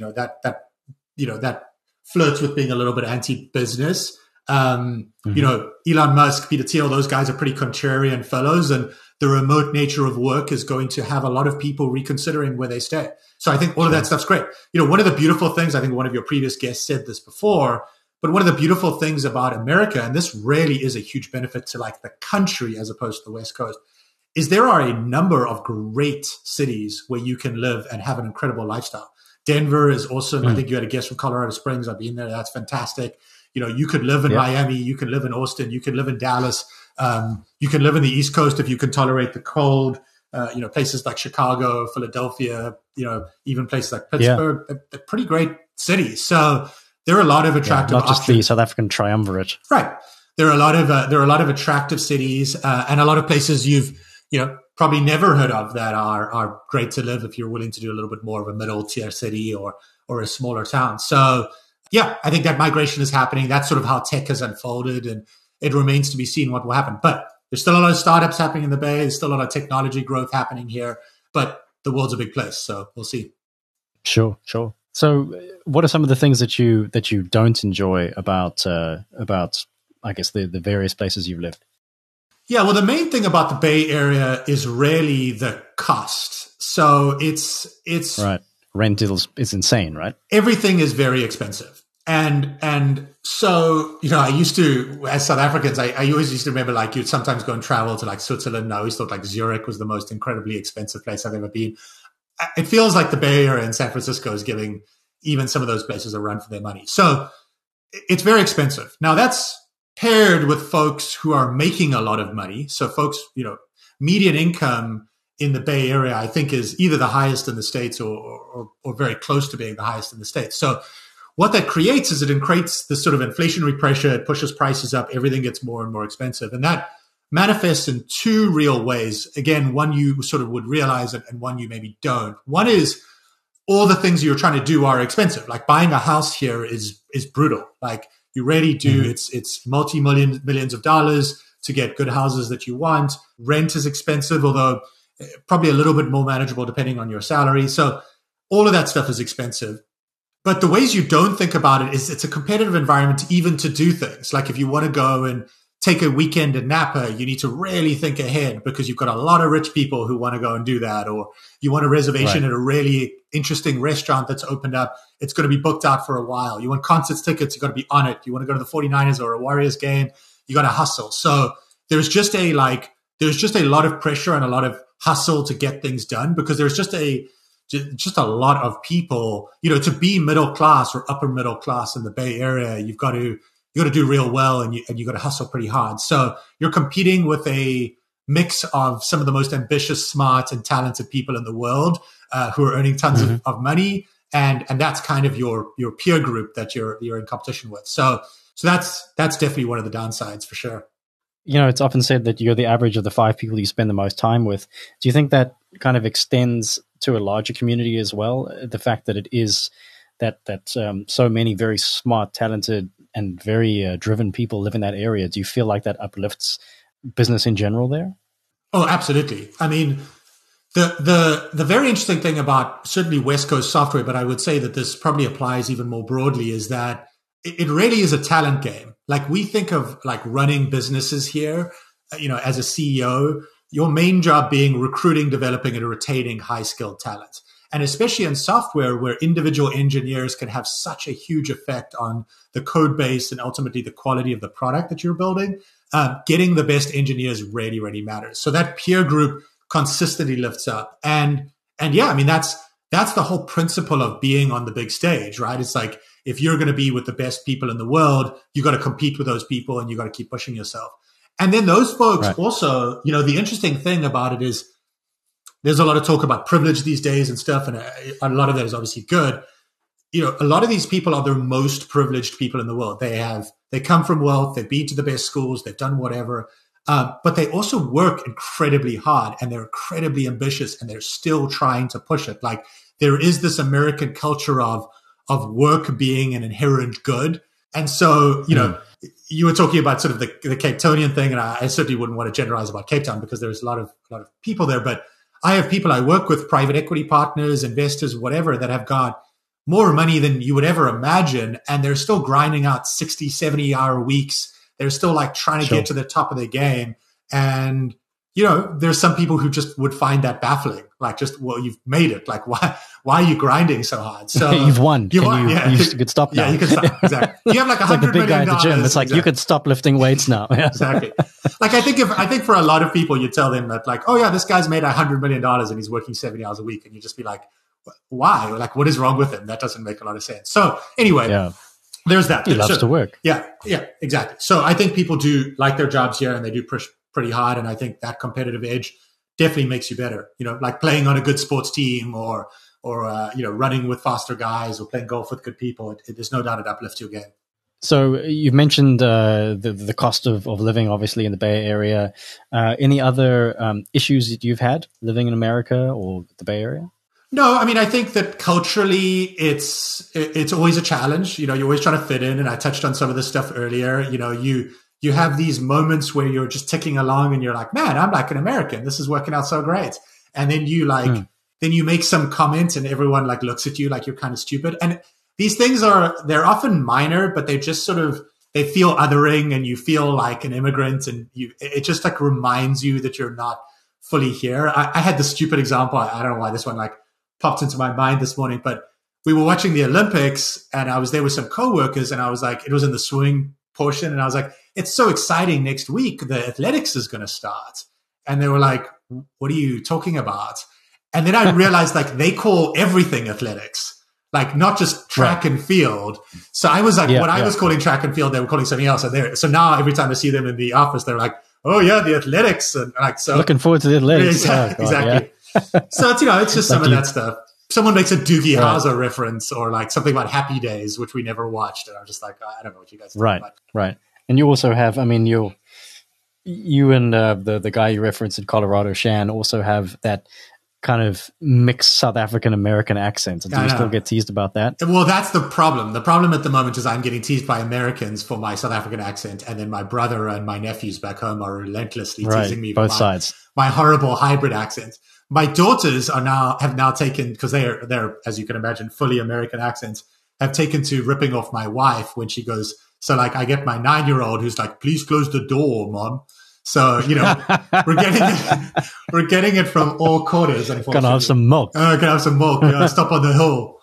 that flirts with being a little bit anti-business. Elon Musk, Peter Thiel, those guys are pretty contrarian fellows, and the remote nature of work is going to have a lot of people reconsidering where they stay. So I think all of that stuff's great. One of the beautiful things, I think one of your previous guests said this before, but one of the beautiful things about America, and this really is a huge benefit to like the country as opposed to the West Coast, is there are a number of great cities where you can live and have an incredible lifestyle. Denver is awesome. I think you had a guest from Colorado Springs. I've been there. That's fantastic. You could live in Miami. You can live in Austin. You can live in Dallas. You can live in the East Coast if you can tolerate the cold. Places like Chicago, Philadelphia, even places like Pittsburgh, they're pretty great cities. So there are a lot of attractive not just options. The South African triumvirate. Right. There are a lot of attractive cities and a lot of places you've probably never heard of that are great to live if you're willing to do a little bit more of a middle tier city or a smaller town. So yeah, I think that migration is happening. That's sort of how tech has unfolded, and it remains to be seen what will happen. But there's still a lot of startups happening in the Bay. There's still a lot of technology growth happening here, but the world's a big place. So we'll see. Sure. So what are some of the things that you don't enjoy about I guess the various places you've lived? Yeah, well, the main thing about the Bay Area is really the cost. So it's right. Rent is insane, right? Everything is very expensive. And so, I used to, as South Africans, I always used to remember like you'd sometimes go and travel to like Switzerland. I always thought like Zurich was the most incredibly expensive place I've ever been. It feels like the Bay Area and San Francisco is giving even some of those places a run for their money. So it's very expensive. Now that's paired with folks who are making a lot of money. So folks, median income in the Bay Area, I think, is either the highest in the States or very close to being the highest in the States. So what that creates is it creates this sort of inflationary pressure. It pushes prices up. Everything gets more and more expensive. And that manifests in two real ways. Again, one you sort of would realize and one you maybe don't. One is all the things you're trying to do are expensive. Like buying a house here is brutal. Like you really do. It's millions of dollars to get good houses that you want. Rent is expensive, although probably a little bit more manageable depending on your salary. So all of that stuff is expensive. But the ways you don't think about it is it's a competitive environment even to do things. Like if you want to go and take a weekend in Napa, you need to really think ahead because you've got a lot of rich people who want to go and do that. Or you want a reservation at a really interesting restaurant that's opened up. It's going to be booked out for a while. You want concerts tickets, you got to be on it. You want to go to the 49ers or a Warriors game, you got to hustle. So there's just a lot of pressure and a lot of hustle to get things done because there's just a lot of people, to be middle class or upper middle class in the Bay Area, you got to do real well and you got to hustle pretty hard. So you're competing with a mix of some of the most ambitious, smart, and talented people in the world who are earning tons of money, and that's kind of your peer group that you're in competition with. So that's definitely one of the downsides for sure. It's often said that you're the average of the 5 people you spend the most time with. Do you think that kind of extends to a larger community as well? The fact that it is that so many very smart, talented, and very driven people live in that area. Do you feel like that uplifts business in general there? Oh, absolutely. I mean, the very interesting thing about certainly West Coast software, but I would say that this probably applies even more broadly, is that it really is a talent game. Like we think of like running businesses here, as a CEO, your main job being recruiting, developing, and retaining high-skilled talent. And especially in software where individual engineers can have such a huge effect on the code base and ultimately the quality of the product that you're building, getting the best engineers really, really matters. So that peer group consistently lifts up. And yeah, I mean, that's the whole principle of being on the big stage, right? It's like, if you're going to be with the best people in the world, you got to compete with those people and you got to keep pushing yourself. And then those folks also, the interesting thing about it is there's a lot of talk about privilege these days and stuff. And a lot of that is obviously good. A lot of these people are the most privileged people in the world. They come from wealth. They've been to the best schools. They've done whatever. But they also work incredibly hard and they're incredibly ambitious and they're still trying to push it. Like there is this American culture of work being an inherent good. And so, you were talking about sort of the Cape Townian thing, and I certainly wouldn't want to generalize about Cape Town because there's a lot of people there. But I have people I work with, private equity partners, investors, whatever, that have got more money than you would ever imagine. And they're still grinding out 60, 70-hour weeks. They're still like trying to get to the top of their game. And, there's some people who just would find that baffling. Like well, you've made it. Like, why are you grinding so hard? So you've won. You could stop now. Yeah, you can stop. Exactly. You have like $100 like the big guy million. At the gym. It's like, you could stop lifting weights now. Exactly. Like I think for a lot of people, you tell them that like, oh yeah, this guy's made $100 million and he's working 70 hours a week. And you just be like, why? Like, what is wrong with him? That doesn't make a lot of sense. So anyway, there's that. He loves to work. Yeah, exactly. So I think people do like their jobs here and they do push pretty hard. And I think that competitive edge definitely makes you better, like playing on a good sports team or running with faster guys or playing golf with good people. There's no doubt it uplifts your game. So you've mentioned the cost of living, obviously, in the Bay Area. Any other issues that you've had living in America or the Bay Area? No, I mean, I think that culturally it's always a challenge. You're always trying to fit in. And I touched on some of this stuff earlier. You have these moments where you're just ticking along and you're like, man, I'm like an American. This is working out so great. And then then you make some comment and everyone like looks at you like you're kind of stupid. And these things they're often minor, but they just they feel othering and you feel like an immigrant and it just like reminds you that you're not fully here. I had this stupid example. I don't know why this one like popped into my mind this morning, but we were watching the Olympics and I was there with some coworkers and I was like, it was in the swimming portion. And I was like, it's so exciting. Next week, the athletics is going to start. And they were like, what are you talking about? And then I realized like they call everything athletics, like not just track and field. So I was like, I was calling track and field, they were calling something else. So now every time I see them in the office, they're like, oh yeah, the athletics. And like, so looking forward to the athletics. Exactly. So it's, it's just some of that stuff. Someone makes a Doogie Howser reference or like something about Happy Days, which we never watched. And I'm just like, I don't know what you guys are talking about. Right. And you also have, I mean, you're you and the guy you referenced in Colorado, Shan, also have that kind of mixed South African American accent. Do you still get teased about that? Well, that's the problem. The problem at the moment is I'm getting teased by Americans for my South African accent, and then my brother and my nephews back home are relentlessly teasing me for both sides. My horrible hybrid accent. My daughters have now taken, because they're as you can imagine fully American accents, have taken to ripping off my wife when she goes. So like I get my 9-year-old who's like, "Please close the door, Mom." So, we're getting it from all quarters. Unfortunately, gonna have some milk. Gonna have some milk. Stop on the hill.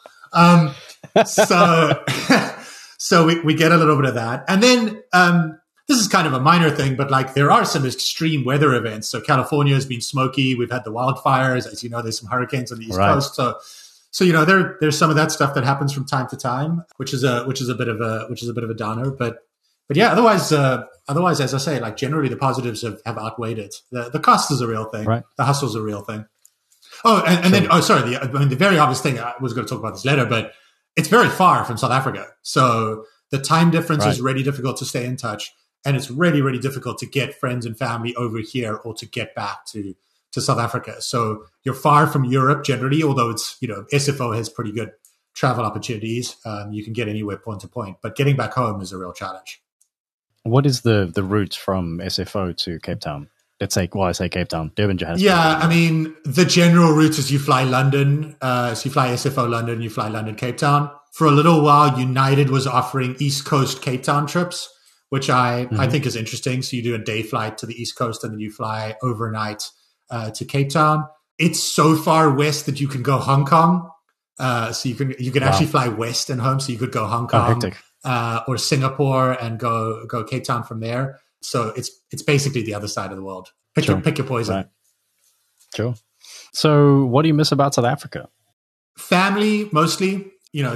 So we get a little bit of that, and then this is kind of a minor thing, but like there are some extreme weather events. So California has been smoky. We've had the wildfires, as you know. There's some hurricanes on the East Coast. So there's some of that stuff that happens from time to time, which is a bit of a downer, but yeah, otherwise, as I say, like generally the positives have outweighed it. The cost is a real thing. Right. The hustle is a real thing. Oh, and then, the very obvious thing, I was going to talk about this later, but it's very far from South Africa. So the time difference is really difficult to stay in touch. And it's really, really difficult to get friends and family over here or to get back to South Africa. So you're far from Europe generally, although it's, SFO has pretty good travel opportunities. You can get anywhere point to point, but getting back home is a real challenge. What is the route from SFO to Cape Town? Let's say, I say Cape Town, Durban, Johannesburg. Yeah, I mean, the general route is you fly London. So you fly SFO London, you fly London, Cape Town. For a little while, United was offering East Coast Cape Town trips, which I think is interesting. So you do a day flight to the East Coast and then you fly overnight to Cape Town. It's so far west that you can go Hong Kong. So you can actually fly west and home. So you could go Hong Kong. Or Singapore and go Cape Town from there. So it's basically the other side of the world. Pick your poison. Right. Sure. So what do you miss about South Africa? Family, mostly.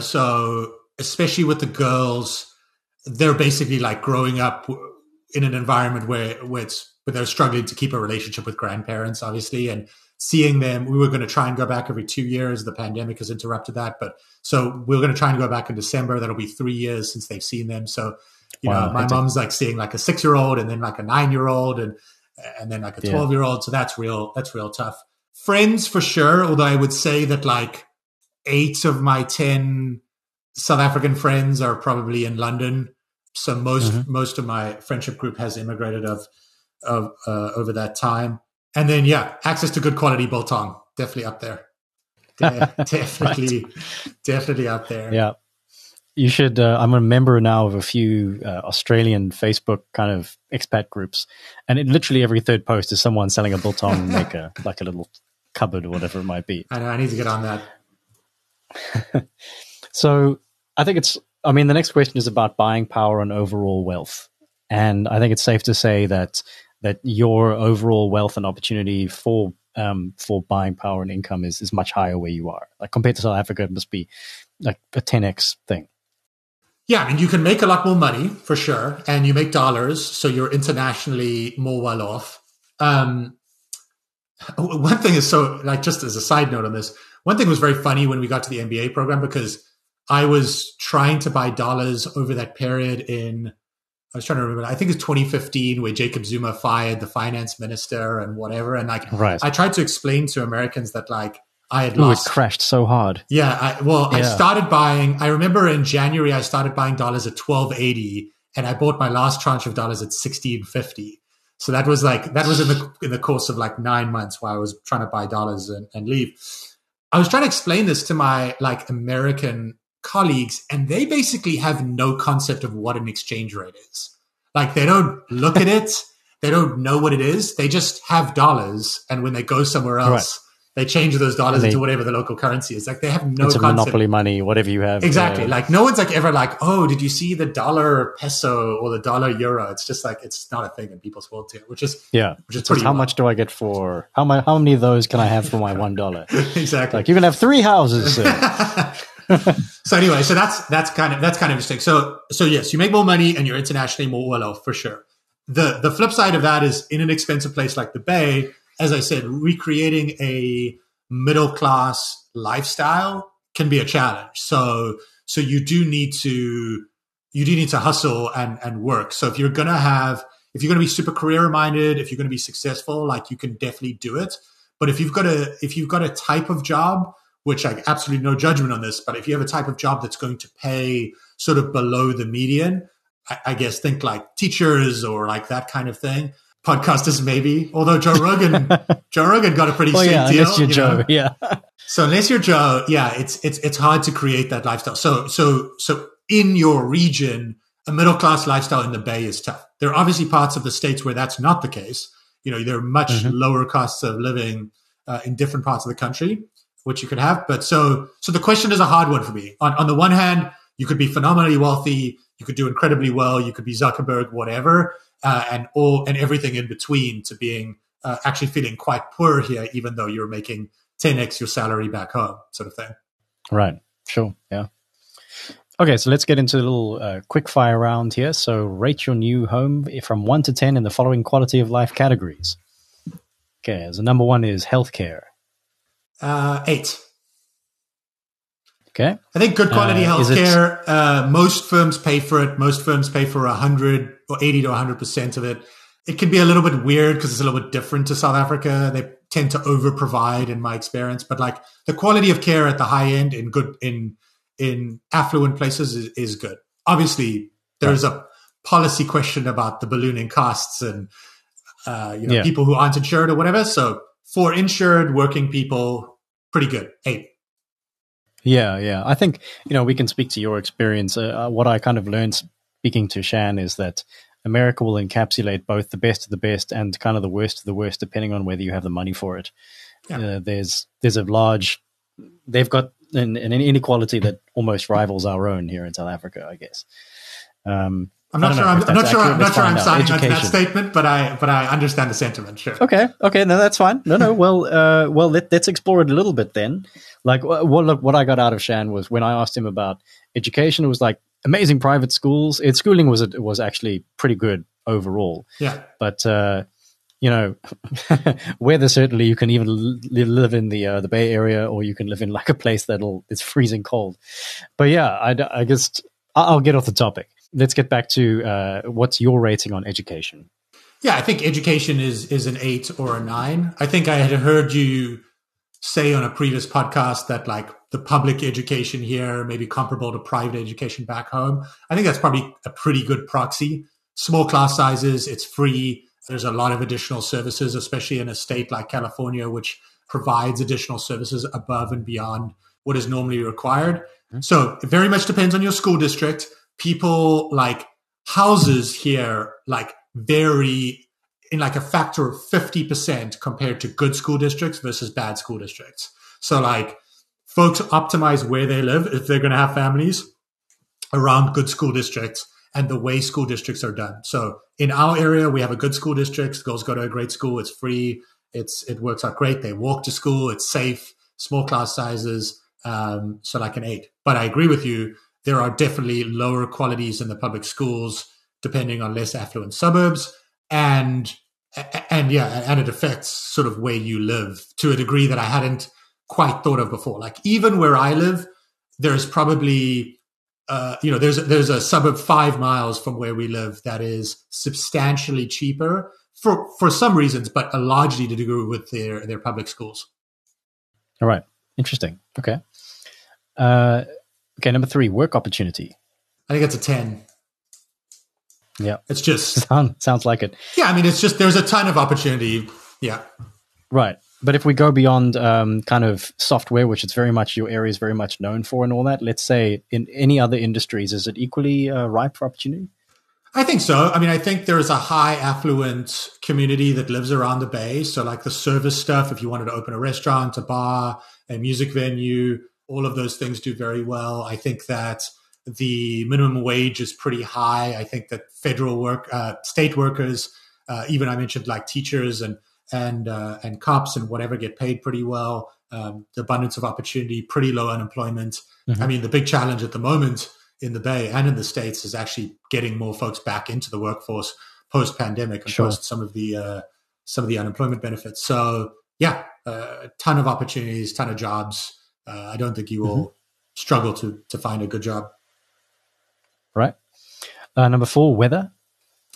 So especially with the girls, they're basically like growing up in an environment where they're struggling to keep a relationship with grandparents, obviously, and seeing them. We were going to try and go back every 2 years. The pandemic has interrupted that, but so we're going to try and go back in December. That'll be 3 years since they've seen them. So, my mom's like seeing like a 6-year-old and then like a 9-year-old and then like a 12-year-old. So that's real tough. Friends for sure. Although I would say that like 8 of my 10 South African friends are probably in London. So most of my friendship group has immigrated over that time. And then, access to good quality biltong, definitely up there. Definitely up there. Yeah. You should, I'm a member now of a few Australian Facebook kind of expat groups. And literally every third post is someone selling a biltong maker, like a little cupboard or whatever it might be. I know, I need to get on that. So I think the next question is about buying power and overall wealth. And I think it's safe to say that your overall wealth and opportunity for buying power and income is much higher where you are. Like compared to South Africa, it must be like a 10x thing. Yeah, I mean, you can make a lot more money for sure, and you make dollars, so you're internationally more well off. One thing is, so like just as a side note on this, one thing was very funny when we got to the MBA program, because I was trying to buy dollars over that period I was trying to remember, I think it's 2015 where Jacob Zuma fired the finance minister and whatever. And like, I tried to explain to Americans that like I had lost. It crashed so hard. Yeah. I started buying, I remember in January, I started buying dollars at 12.80 and I bought my last tranche of dollars at 16.50. So that was in the course of like 9 months while I was trying to buy dollars and leave. I was trying to explain this to my like American colleagues, and they basically have no concept of what an exchange rate is. Like they don't look at it. They don't know what it is. They just have dollars. And when they go somewhere else, they change those dollars into whatever the local currency is. Like they have no concept. Monopoly money, whatever you have. Exactly. Like no one's like ever like, oh, did you see the dollar peso or the dollar euro? It's just like, it's not a thing in people's world here, which is pretty how much do I get for, how many of those can I have for my $1? Exactly. Like you can have 3 houses. So anyway, so that's kind of interesting. So yes, you make more money and you're internationally more well off for sure. The flip side of that is in an expensive place like the Bay, as I said, recreating a middle class lifestyle can be a challenge. So you do need to hustle and work. So if you're gonna have if you're going to be super career minded, if you're going to be successful, like you can definitely do it. But if you've got a type of job, which I absolutely no judgment on this, but if you have a type of job that's going to pay sort of below the median, I guess think like teachers or like that kind of thing. Podcasters maybe, although Joe Rogan got a pretty sweet deal. Unless you're Joe, yeah. So unless you're Joe, yeah, it's hard to create that lifestyle. So in your region, a middle class lifestyle in the Bay is tough. There are obviously parts of the States where that's not the case. There are much lower costs of living in different parts of the country, which you could have. But so the question is a hard one for me. On the one hand, you could be phenomenally wealthy, you could do incredibly well, you could be Zuckerberg, whatever, and everything in between to being actually feeling quite poor here, even though you're making 10x your salary back home, sort of thing. Right. Sure. Yeah. Okay, so let's get into a little quick fire round here. So rate your new home from 1 to 10 in the following quality of life categories. Okay, so number 1 is healthcare. 8. Okay. I think good quality healthcare, most firms pay for it. Most firms pay for 100 or 80 to 100% of it. It can be a little bit weird because it's a little bit different to South Africa. They tend to over provide in my experience, but like the quality of care at the high end in affluent places is good. Obviously, there's a policy question about the ballooning costs and people who aren't insured or whatever. So for insured working people, pretty good. 8. Yeah. I think, we can speak to your experience. What I kind of learned speaking to Shan is that America will encapsulate both the best of the best and kind of the worst of the worst, depending on whether you have the money for it. Yeah. There's a large, they've got an inequality that almost rivals our own here in South Africa, I guess. I'm not sure I'm signing on to that statement, but I understand the sentiment. Sure. Okay. No, that's fine. No. Well, let's explore it a little bit then. Like, what I got out of Shan was when I asked him about education, it was like amazing private schools. Schooling was actually pretty good overall. Yeah. But weather, certainly you can even live in the Bay Area, or you can live in like a place it's freezing cold. But yeah, I guess I'll get off the topic. Let's get back to what's your rating on education? Yeah, I think education is an 8 or a 9. I think I had heard you say on a previous podcast that like the public education here may be comparable to private education back home. I think that's probably a pretty good proxy. Small class sizes, it's free. There's a lot of additional services, especially in a state like California, which provides additional services above and beyond what is normally required. Mm-hmm. So it very much depends on your school district. People like houses here, like vary in like a factor of 50% compared to good school districts versus bad school districts. So like folks optimize where they live if they're going to have families around good school districts and the way school districts are done. So in our area, we have a good school district. Girls go to a great school. It's free. It works out great. They walk to school. It's safe, small class sizes. So like an 8. But I agree with you. There are definitely lower qualities in the public schools, depending on less affluent suburbs. And it affects sort of where you live to a degree that I hadn't quite thought of before. Like even where I live, there's probably, there's a suburb 5 miles from where we live that is substantially cheaper for some reasons, but largely to do with their public schools. All right. Interesting. Okay. Okay. Number 3, work opportunity. I think it's a 10. Yeah. It's just sounds like it. Yeah. I mean, it's just, there's a ton of opportunity. Yeah. Right. But if we go beyond kind of software, which is very much your area is very much known for and all that, let's say in any other industries, is it equally ripe for opportunity? I think so. I mean, I think there's a high affluent community that lives around the Bay. So like the service stuff, if you wanted to open a restaurant, a bar, a music venue, all of those things do very well. I think that the minimum wage is pretty high. I think that state workers, even I mentioned like teachers and cops and whatever get paid pretty well. The abundance of opportunity, pretty low unemployment. Mm-hmm. I mean, the big challenge at the moment in the Bay and in the States is actually getting more folks back into the workforce post-pandemic and post some of the unemployment benefits. So yeah, a ton of opportunities, ton of jobs. I don't think you will struggle to find a good job. Right. Number 4, weather.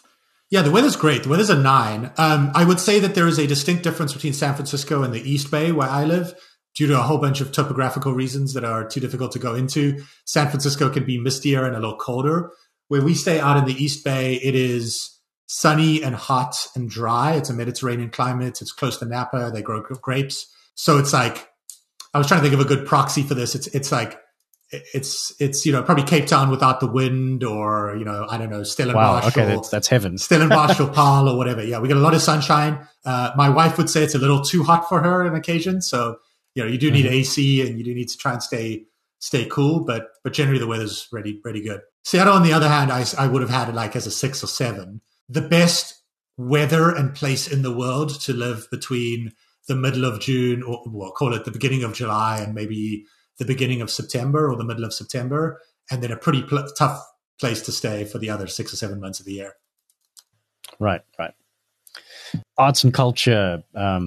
Yeah, the weather's great. The weather's a 9. I would say that there is a distinct difference between San Francisco and the East Bay, where I live, due to a whole bunch of topographical reasons that are too difficult to go into. San Francisco can be mistier and a little colder. Where we stay out in the East Bay, it is sunny and hot and dry. It's a Mediterranean climate. It's close to Napa. They grow grapes. So it's like, I was trying to think of a good proxy for this. It's like, it's probably Cape Town without the wind, or I don't know, Stellenbosch. Wow, okay, that's heaven. Stellenbosch or Paarl or whatever. Yeah, we get a lot of sunshine. My wife would say it's a little too hot for her on occasion. So you do need AC, and you do need to try and stay cool. But generally the weather's pretty good. Seattle, on the other hand, I would have had it like as a 6 or 7. The best weather and place in the world to live between the middle of June, or we'll call it the beginning of July, and maybe the beginning of September or the middle of September, and then a pretty tough place to stay for the other 6 or 7 months of the year. Right. Arts and culture,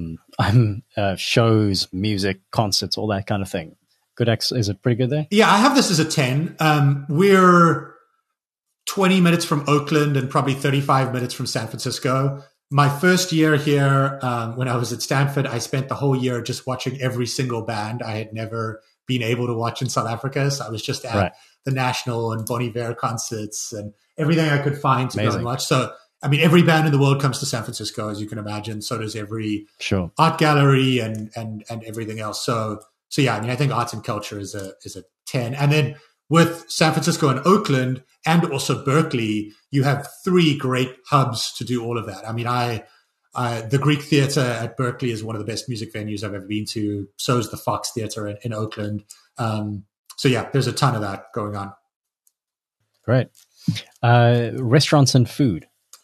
shows, music, concerts, all that kind of thing. Is it pretty good there? Yeah, I have this as a 10. We're 20 minutes from Oakland and probably 35 minutes from San Francisco. My first year here, when I was at Stanford, I spent the whole year just watching every single band I had never been able to watch in South Africa. So I was just at the National and Bon Iver concerts and everything I could find to go and watch. So, I mean, every band in the world comes to San Francisco, as you can imagine. So does every art gallery and everything else. So yeah, I mean, I think arts and culture is a 10. And then with San Francisco and Oakland and also Berkeley, you have 3 great hubs to do all of that. I mean, the Greek Theater at Berkeley is one of the best music venues I've ever been to. So is the Fox Theater in Oakland. So yeah, there's a ton of that going on. Great. Restaurants and food.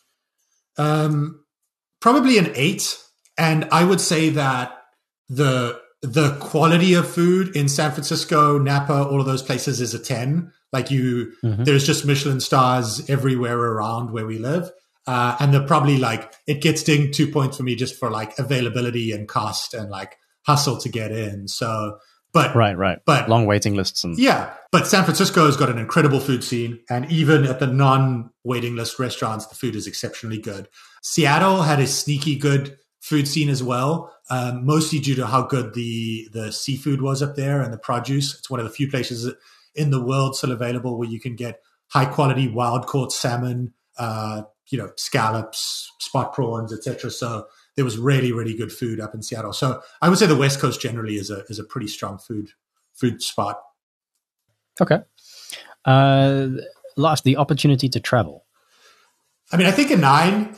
Probably an 8. And I would say that the quality of food in San Francisco, Napa, all of those places is a 10. Like there's just Michelin stars everywhere around where we live. And they're probably like, it gets dinged 2 points for me just for like availability and cost and like hustle to get in. So, but right. But long waiting lists but San Francisco has got an incredible food scene. And even at the non-waiting list restaurants, the food is exceptionally good. Seattle had a sneaky good food scene as well, mostly due to how good the seafood was up there and the produce. It's one of the few places in the world still available where you can get high quality wild caught salmon, scallops, spot prawns, etc. So there was really, really good food up in Seattle. So I would say the West Coast generally is a pretty strong food spot. Okay. Last, the opportunity to travel. I mean, I think a 9.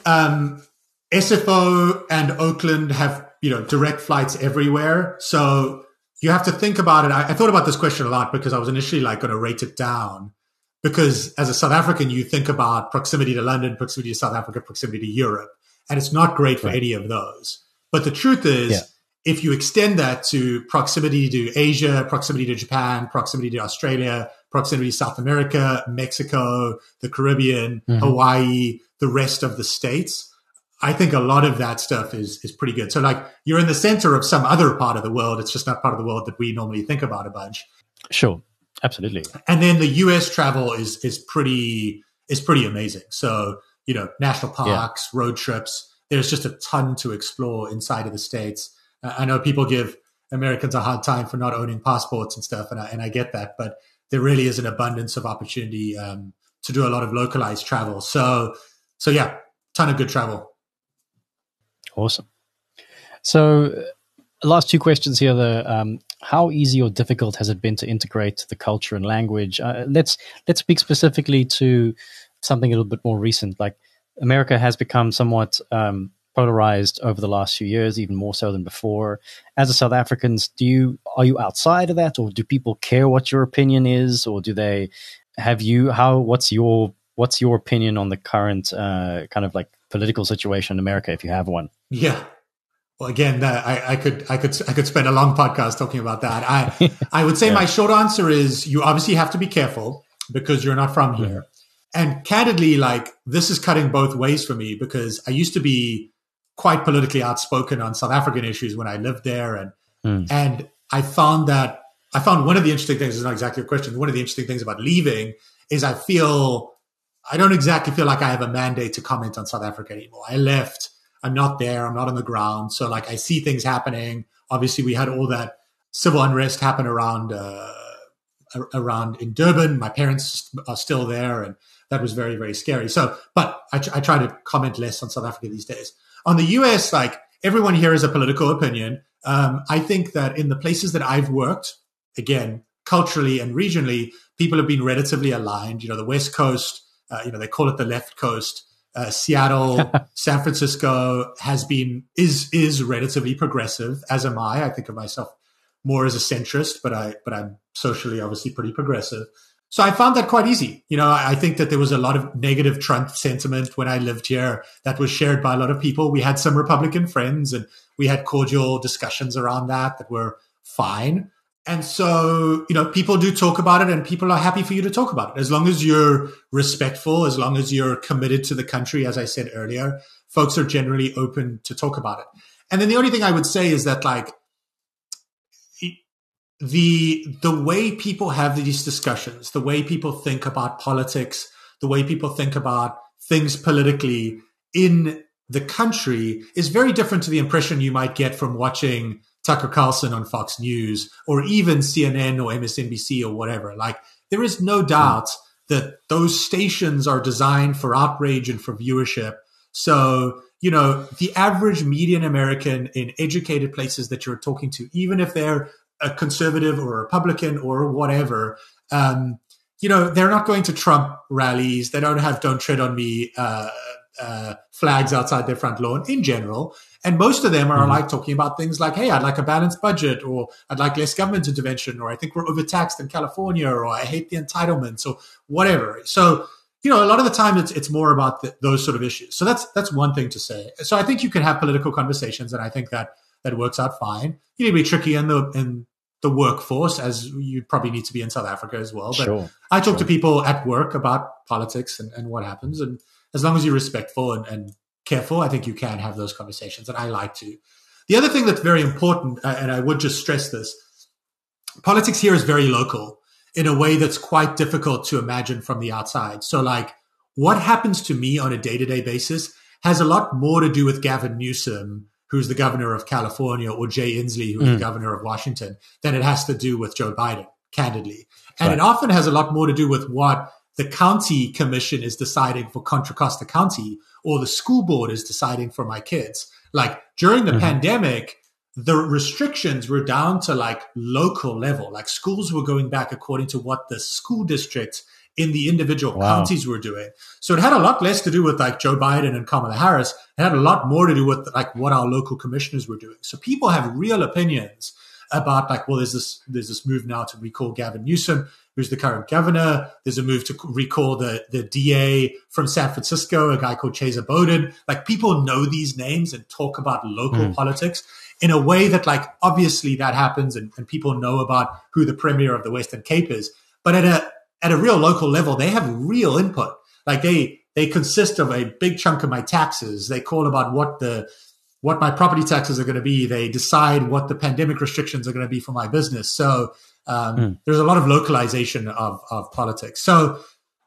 SFO and Oakland have direct flights everywhere. So you have to think about it. I thought about this question a lot because I was initially like going to rate it down. Because as a South African, you think about proximity to London, proximity to South Africa, proximity to Europe, and it's not great for any of those. But the truth is, if you extend that to proximity to Asia, proximity to Japan, proximity to Australia, proximity to South America, Mexico, the Caribbean, Hawaii, the rest of the states, I think a lot of that stuff is pretty good. So like you're in the center of some other part of the world. It's just not part of the world that we normally think about a bunch. Sure. Absolutely. And then the US travel is pretty amazing. So, national parks, road trips, there's just a ton to explore inside of the States. I know people give Americans a hard time for not owning passports and stuff. And I get that, but there really is an abundance of opportunity to do a lot of localized travel. So yeah, ton of good travel. Awesome. So last 2 questions here. How easy or difficult has it been to integrate the culture and language? Let's speak specifically to something a little bit more recent. Like America has become somewhat polarized over the last few years, even more so than before. As a South Africans, are you outside of that, or do people care what your opinion is, or do they have you? What's your opinion on the current kind of like political situation in America, if you have one? Yeah. Well, again, I could spend a long podcast talking about that. I would say my short answer is you obviously have to be careful because you're not from here. And candidly, like this is cutting both ways for me because I used to be quite politically outspoken on South African issues when I lived there, and I found one of the interesting things is not exactly a question. One of the interesting things about leaving is I feel I don't exactly feel like I have a mandate to comment on South Africa anymore. I left. I'm not there. I'm not on the ground. So like I see things happening. Obviously, we had all that civil unrest happen around in Durban. My parents are still there, and that was very, very scary. So, but I try to comment less on South Africa these days. On the US, like everyone here has a political opinion. I think that in the places that I've worked, again, culturally and regionally, people have been relatively aligned. You know, the West Coast, they call it the left coast. Seattle, San Francisco is relatively progressive, as am I. I think of myself more as a centrist, but I'm socially obviously pretty progressive. So I found that quite easy. You know, I think that there was a lot of negative Trump sentiment when I lived here that was shared by a lot of people. We had some Republican friends and we had cordial discussions around that were fine. And so, you know, people do talk about it and people are happy for you to talk about it. As long as you're respectful, as long as you're committed to the country, as I said earlier, folks are generally open to talk about it. And then the only thing I would say is that like the way people have these discussions, the way people think about politics, the way people think about things politically in the country is very different to the impression you might get from watching Tucker Carlson on Fox News or even CNN or MSNBC or whatever. Like there is no doubt that those stations are designed for outrage and for viewership. So, you know, the average median American in educated places that you're talking to, even if they're a conservative or a Republican or whatever, you know, they're not going to Trump rallies. They don't have "Don't Tread on Me" flags outside their front lawn in general. And most of them are like talking about things like, hey, I'd like a balanced budget, or I'd like less government intervention, or I think we're overtaxed in California, or I hate the entitlements, or whatever. So, you know, a lot of the time it's more about those sort of issues. So that's one thing to say. So I think you can have political conversations, and I think that works out fine. You need to be tricky in the workforce, as you probably need to be in South Africa as well. But sure, I talk to people at work about politics and what happens. And as long as you're respectful and careful, I think you can have those conversations. And I like to. The other thing that's very important, and I would just stress this, politics here is very local in a way that's quite difficult to imagine from the outside. So like what happens to me on a day-to-day basis has a lot more to do with Gavin Newsom, who's the governor of California, or Jay Inslee, who's the governor of Washington, than it has to do with Joe Biden, candidly. And it often has a lot more to do with what the county commission is deciding for Contra Costa County, or the school board is deciding for my kids. Like during the pandemic, the restrictions were down to like local level. Like schools were going back according to what the school districts in the individual counties were doing. So it had a lot less to do with like Joe Biden and Kamala Harris. It had a lot more to do with like what our local commissioners were doing. So people have real opinions about like, well, there's this move now to recall Gavin Newsom, who's the current governor. There's a move to recall the DA from San Francisco, a guy called Chesa Bowden. Like people know these names and talk about local politics in a way that like, obviously that happens and people know about who the premier of the Western Cape is. But at a real local level, they have real input. Like they consist of a big chunk of my taxes. They call about what my property taxes are going to be. They decide what the pandemic restrictions are going to be for my business. So there's a lot of localization of politics. So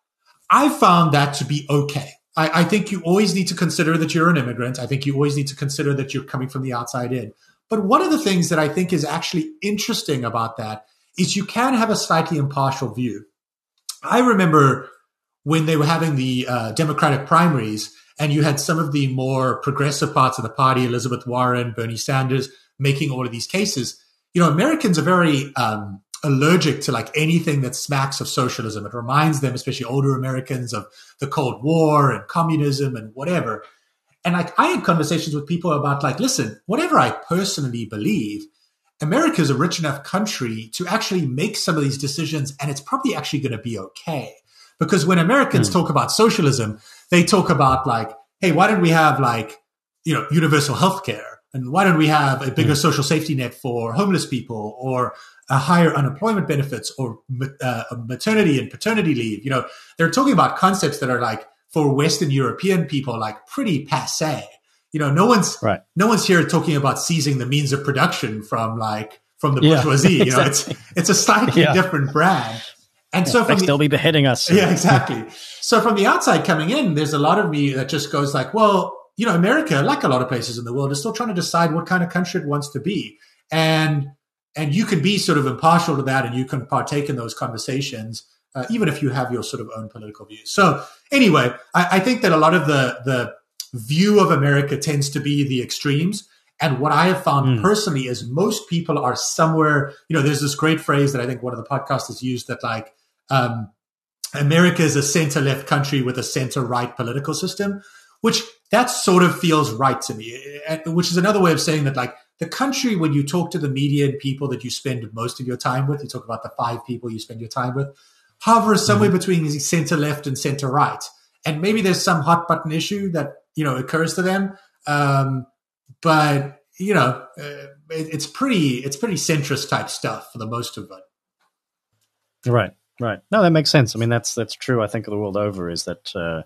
I found that to be okay. I think you always need to consider that you're an immigrant. I think you always need to consider that you're coming from the outside in. But one of the things that I think is actually interesting about that is you can have a slightly impartial view. I remember when they were having the Democratic primaries and you had some of the more progressive parts of the party, Elizabeth Warren, Bernie Sanders, making all of these cases. You know, Americans are very allergic to like anything that smacks of socialism. It reminds them, especially older Americans, of the Cold War and communism and whatever. And like I had conversations with people about like, listen, whatever I personally believe, America is a rich enough country to actually make some of these decisions, and it's probably actually going to be okay. Because when Americans talk about socialism, they talk about like, hey, why don't we have like, you know, universal healthcare? And why don't we have a bigger social safety net for homeless people, or a higher unemployment benefits, or maternity and paternity leave? You know, they're talking about concepts that are like for Western European people, like pretty passé. You know, no one's here talking about seizing the means of production from the bourgeoisie. You know, exactly. it's a slightly different brand. And Yeah, so from they'll be beheading us. Yeah, exactly. So from the outside coming in, there's a lot of me that just goes like, well, America, like a lot of places in the world, is still trying to decide what kind of country it wants to be. And you can be sort of impartial to that, and you can partake in those conversations, even if you have your sort of own political views. So anyway, I think that a lot of the view of America tends to be the extremes. And what I have found personally is most people are somewhere, there's this great phrase that I think one of the podcasters used that like, America is a center-left country with a center-right political system, which that sort of feels right to me, which is another way of saying that like the country, when you talk to the media and people that you spend most of your time with, you talk about the 5 people you spend your time with, hovers somewhere between center-left and center-right. And maybe there's some hot button issue that, occurs to them. But it's pretty centrist type stuff for the most of it. Right. No, that makes sense. I mean, that's true. I think the world over is that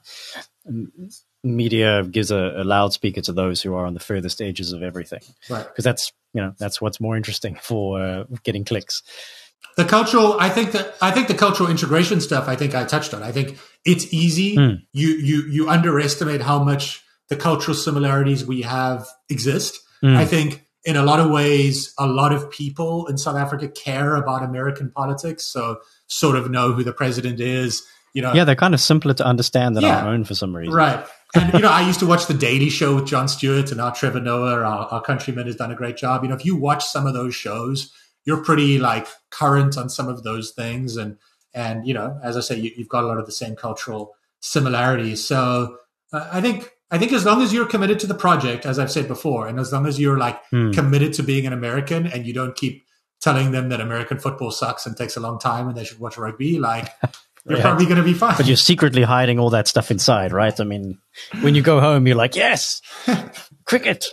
media gives a loudspeaker to those who are on the furthest edges of everything. Right. Because that's what's more interesting for getting clicks. The cultural, I think the cultural integration stuff, I think I touched on. I think it's easy. You underestimate how much the cultural similarities we have exist. I think in a lot of ways, a lot of people in South Africa care about American politics. So sort of know who the president is, Yeah, they're kind of simpler to understand than our own for some reason. Right. And, I used to watch The Daily Show with Jon Stewart, and now Trevor Noah, our countryman, has done a great job. If you watch some of those shows, you're pretty like current on some of those things. And as I say, you've got a lot of the same cultural similarities. So I think as long as you're committed to the project, as I've said before, and as long as you're like committed to being an American and you don't keep telling them that American football sucks and takes a long time and they should watch rugby, like you're probably going to be fine. But you're secretly hiding all that stuff inside, right? I mean, when you go home, you're like, yes, cricket.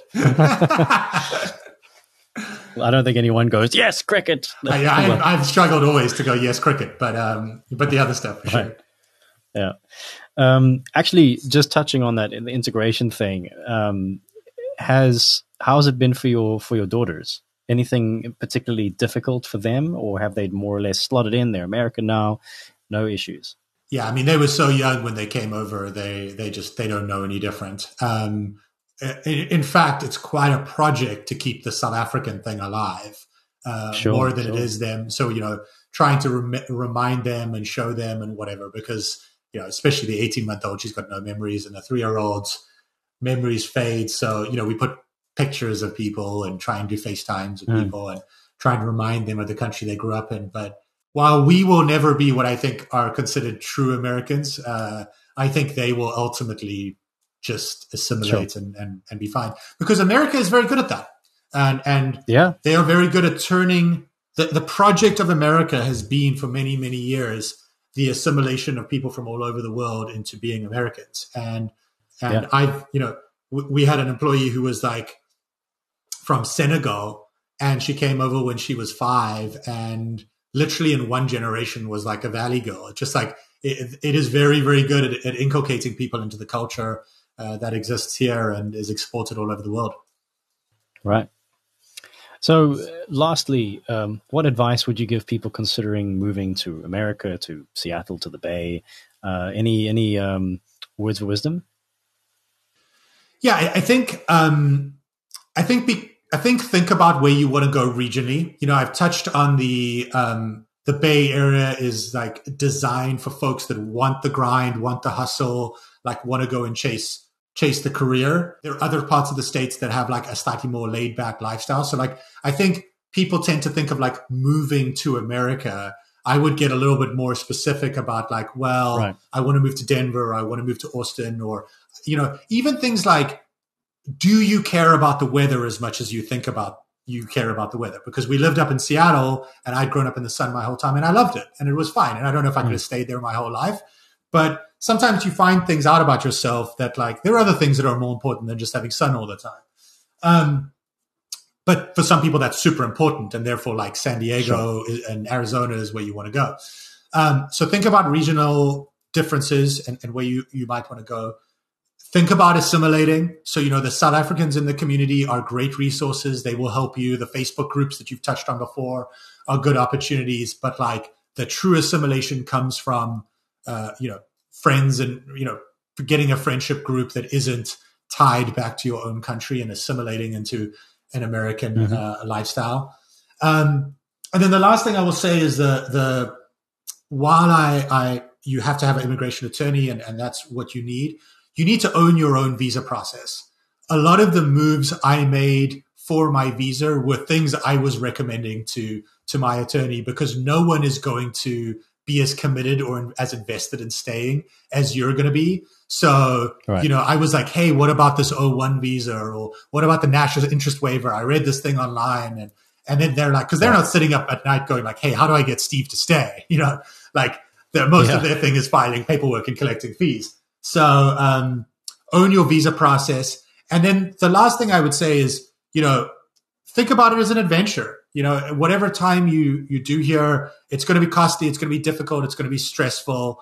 I don't think anyone goes, yes, cricket. I've struggled always to go, yes, cricket, but the other stuff, for sure. Yeah. Actually, just touching on that in the integration thing, how's it been for your daughters? Anything particularly difficult for them, or have they more or less slotted in? They're American now, no issues. Yeah, I mean, they were so young when they came over. They don't know any different. In fact, it's quite a project to keep the South African thing alive, more than it is them. So trying to remind them and show them and whatever, because especially the 18-month-old, she's got no memories, and the 3-year-old's memories fade. So we put pictures of people and try and do FaceTimes with people and try and remind them of the country they grew up in. But while we will never be what I think are considered true Americans, I think they will ultimately just assimilate and be fine, because America is very good at that. And they are very good at turning the project of America has been for many, many years the assimilation of people from all over the world into being Americans. And I've, we had an employee who was like from Senegal, and she came over when she was 5, and literally in one generation was like a Valley girl. It's just like, it is very, very good at inculcating people into the culture that exists here and is exported all over the world. Right. So lastly, what advice would you give people considering moving to America, to Seattle, to the Bay? Any words of wisdom? Yeah, I think think about where you want to go regionally. I've touched on the Bay Area is like designed for folks that want the grind, want the hustle, like want to go and chase the career. There are other parts of the states that have like a slightly more laid back lifestyle. So like, I think people tend to think of like moving to America. I would get a little bit more specific about like, I want to move to Denver, or I want to move to Austin, or, even things like, do you care about the weather as much as you care about the weather? Because we lived up in Seattle and I'd grown up in the sun my whole time and I loved it and it was fine. And I don't know if I could have stayed there my whole life, but sometimes you find things out about yourself that like, there are other things that are more important than just having sun all the time. But for some people that's super important, and therefore like San Diego and Arizona is where you want to go. So think about regional differences and where you might want to go. Think about assimilating. So, the South Africans in the community are great resources. They will help you. The Facebook groups that you've touched on before are good opportunities, but like the true assimilation comes from, friends and, getting a friendship group that isn't tied back to your own country and assimilating into an American lifestyle. And then the last thing I will say is while you have to have an immigration attorney and that's what you need to own your own visa process. A lot of the moves I made for my visa were things I was recommending to my attorney, because no one is going to be as committed or as invested in staying as you're going to be. So, right. I was like, hey, what about this O1 visa? Or what about the national interest waiver? I read this thing online. And then they're like, because they're not sitting up at night going like, hey, how do I get Steve to stay? Like most of their thing is filing paperwork and collecting fees. So own your visa process. And then the last thing I would say is, think about it as an adventure. Whatever time you do here, it's going to be costly. It's going to be difficult. It's going to be stressful.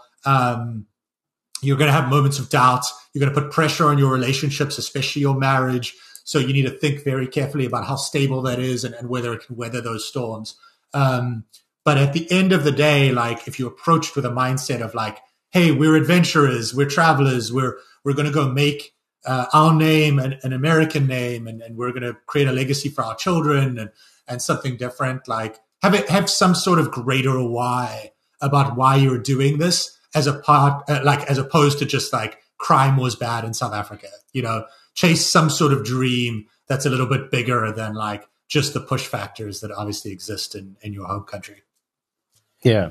You're going to have moments of doubt. You're going to put pressure on your relationships, especially your marriage. So you need to think very carefully about how stable that is and whether it can weather those storms. But at the end of the day, like if you approached with a mindset of like, hey, we're adventurers, we're travelers, we're going to go make our name an American name, and we're going to create a legacy for our children and something different. Like have some sort of greater why about why you're doing this as opposed to just like crime was bad in South Africa. Chase some sort of dream that's a little bit bigger than like just the push factors that obviously exist in your home country. Yeah.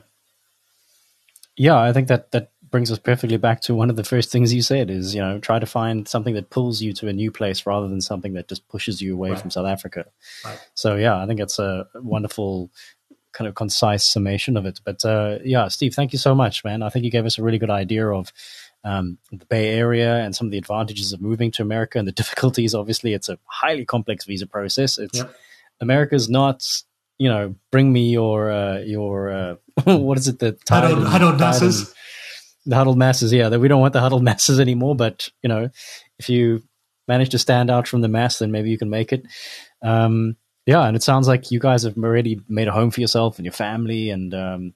Yeah, I think that brings us perfectly back to one of the first things you said is, try to find something that pulls you to a new place rather than something that just pushes you away from South Africa. Right. So, yeah, I think it's a wonderful kind of concise summation of it. But, Steve, thank you so much, man. I think you gave us a really good idea of the Bay Area and some of the advantages of moving to America and the difficulties. Obviously, it's a highly complex visa process. America's not, bring me your what is it? The huddled masses. The huddled masses. Yeah, that we don't want the huddled masses anymore. But if you manage to stand out from the mass, then maybe you can make it. And it sounds like you guys have already made a home for yourself and your family, and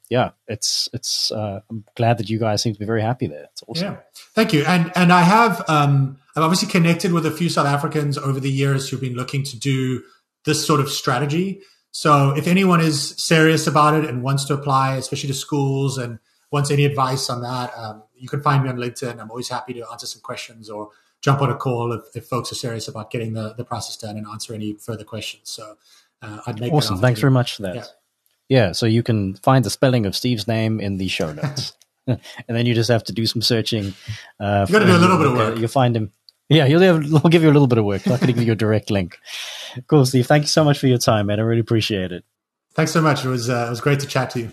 it's. I'm glad that you guys seem to be very happy there. It's awesome. Yeah, thank you. And I have I've obviously connected with a few South Africans over the years who've been looking to do this sort of strategy. So if anyone is serious about it and wants to apply, especially to schools, and wants any advice on that, you can find me on LinkedIn. I'm always happy to answer some questions or jump on a call if folks are serious about getting the process done and answer any further questions. So I'd make awesome. Thanks very much for that. Yeah, so you can find the spelling of Steve's name in the show notes. And then you just have to do some searching. You got to do a little bit of work. You'll find him. Yeah, he'll give you a little bit of work. Not going to give you a direct link. Cool, Steve. Thank you so much for your time, man. I really appreciate it. Thanks so much. It was great to chat to you.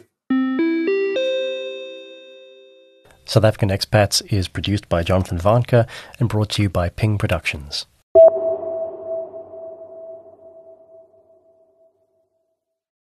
South African Expats is produced by Jonathan Vanka and brought to you by Ping Productions.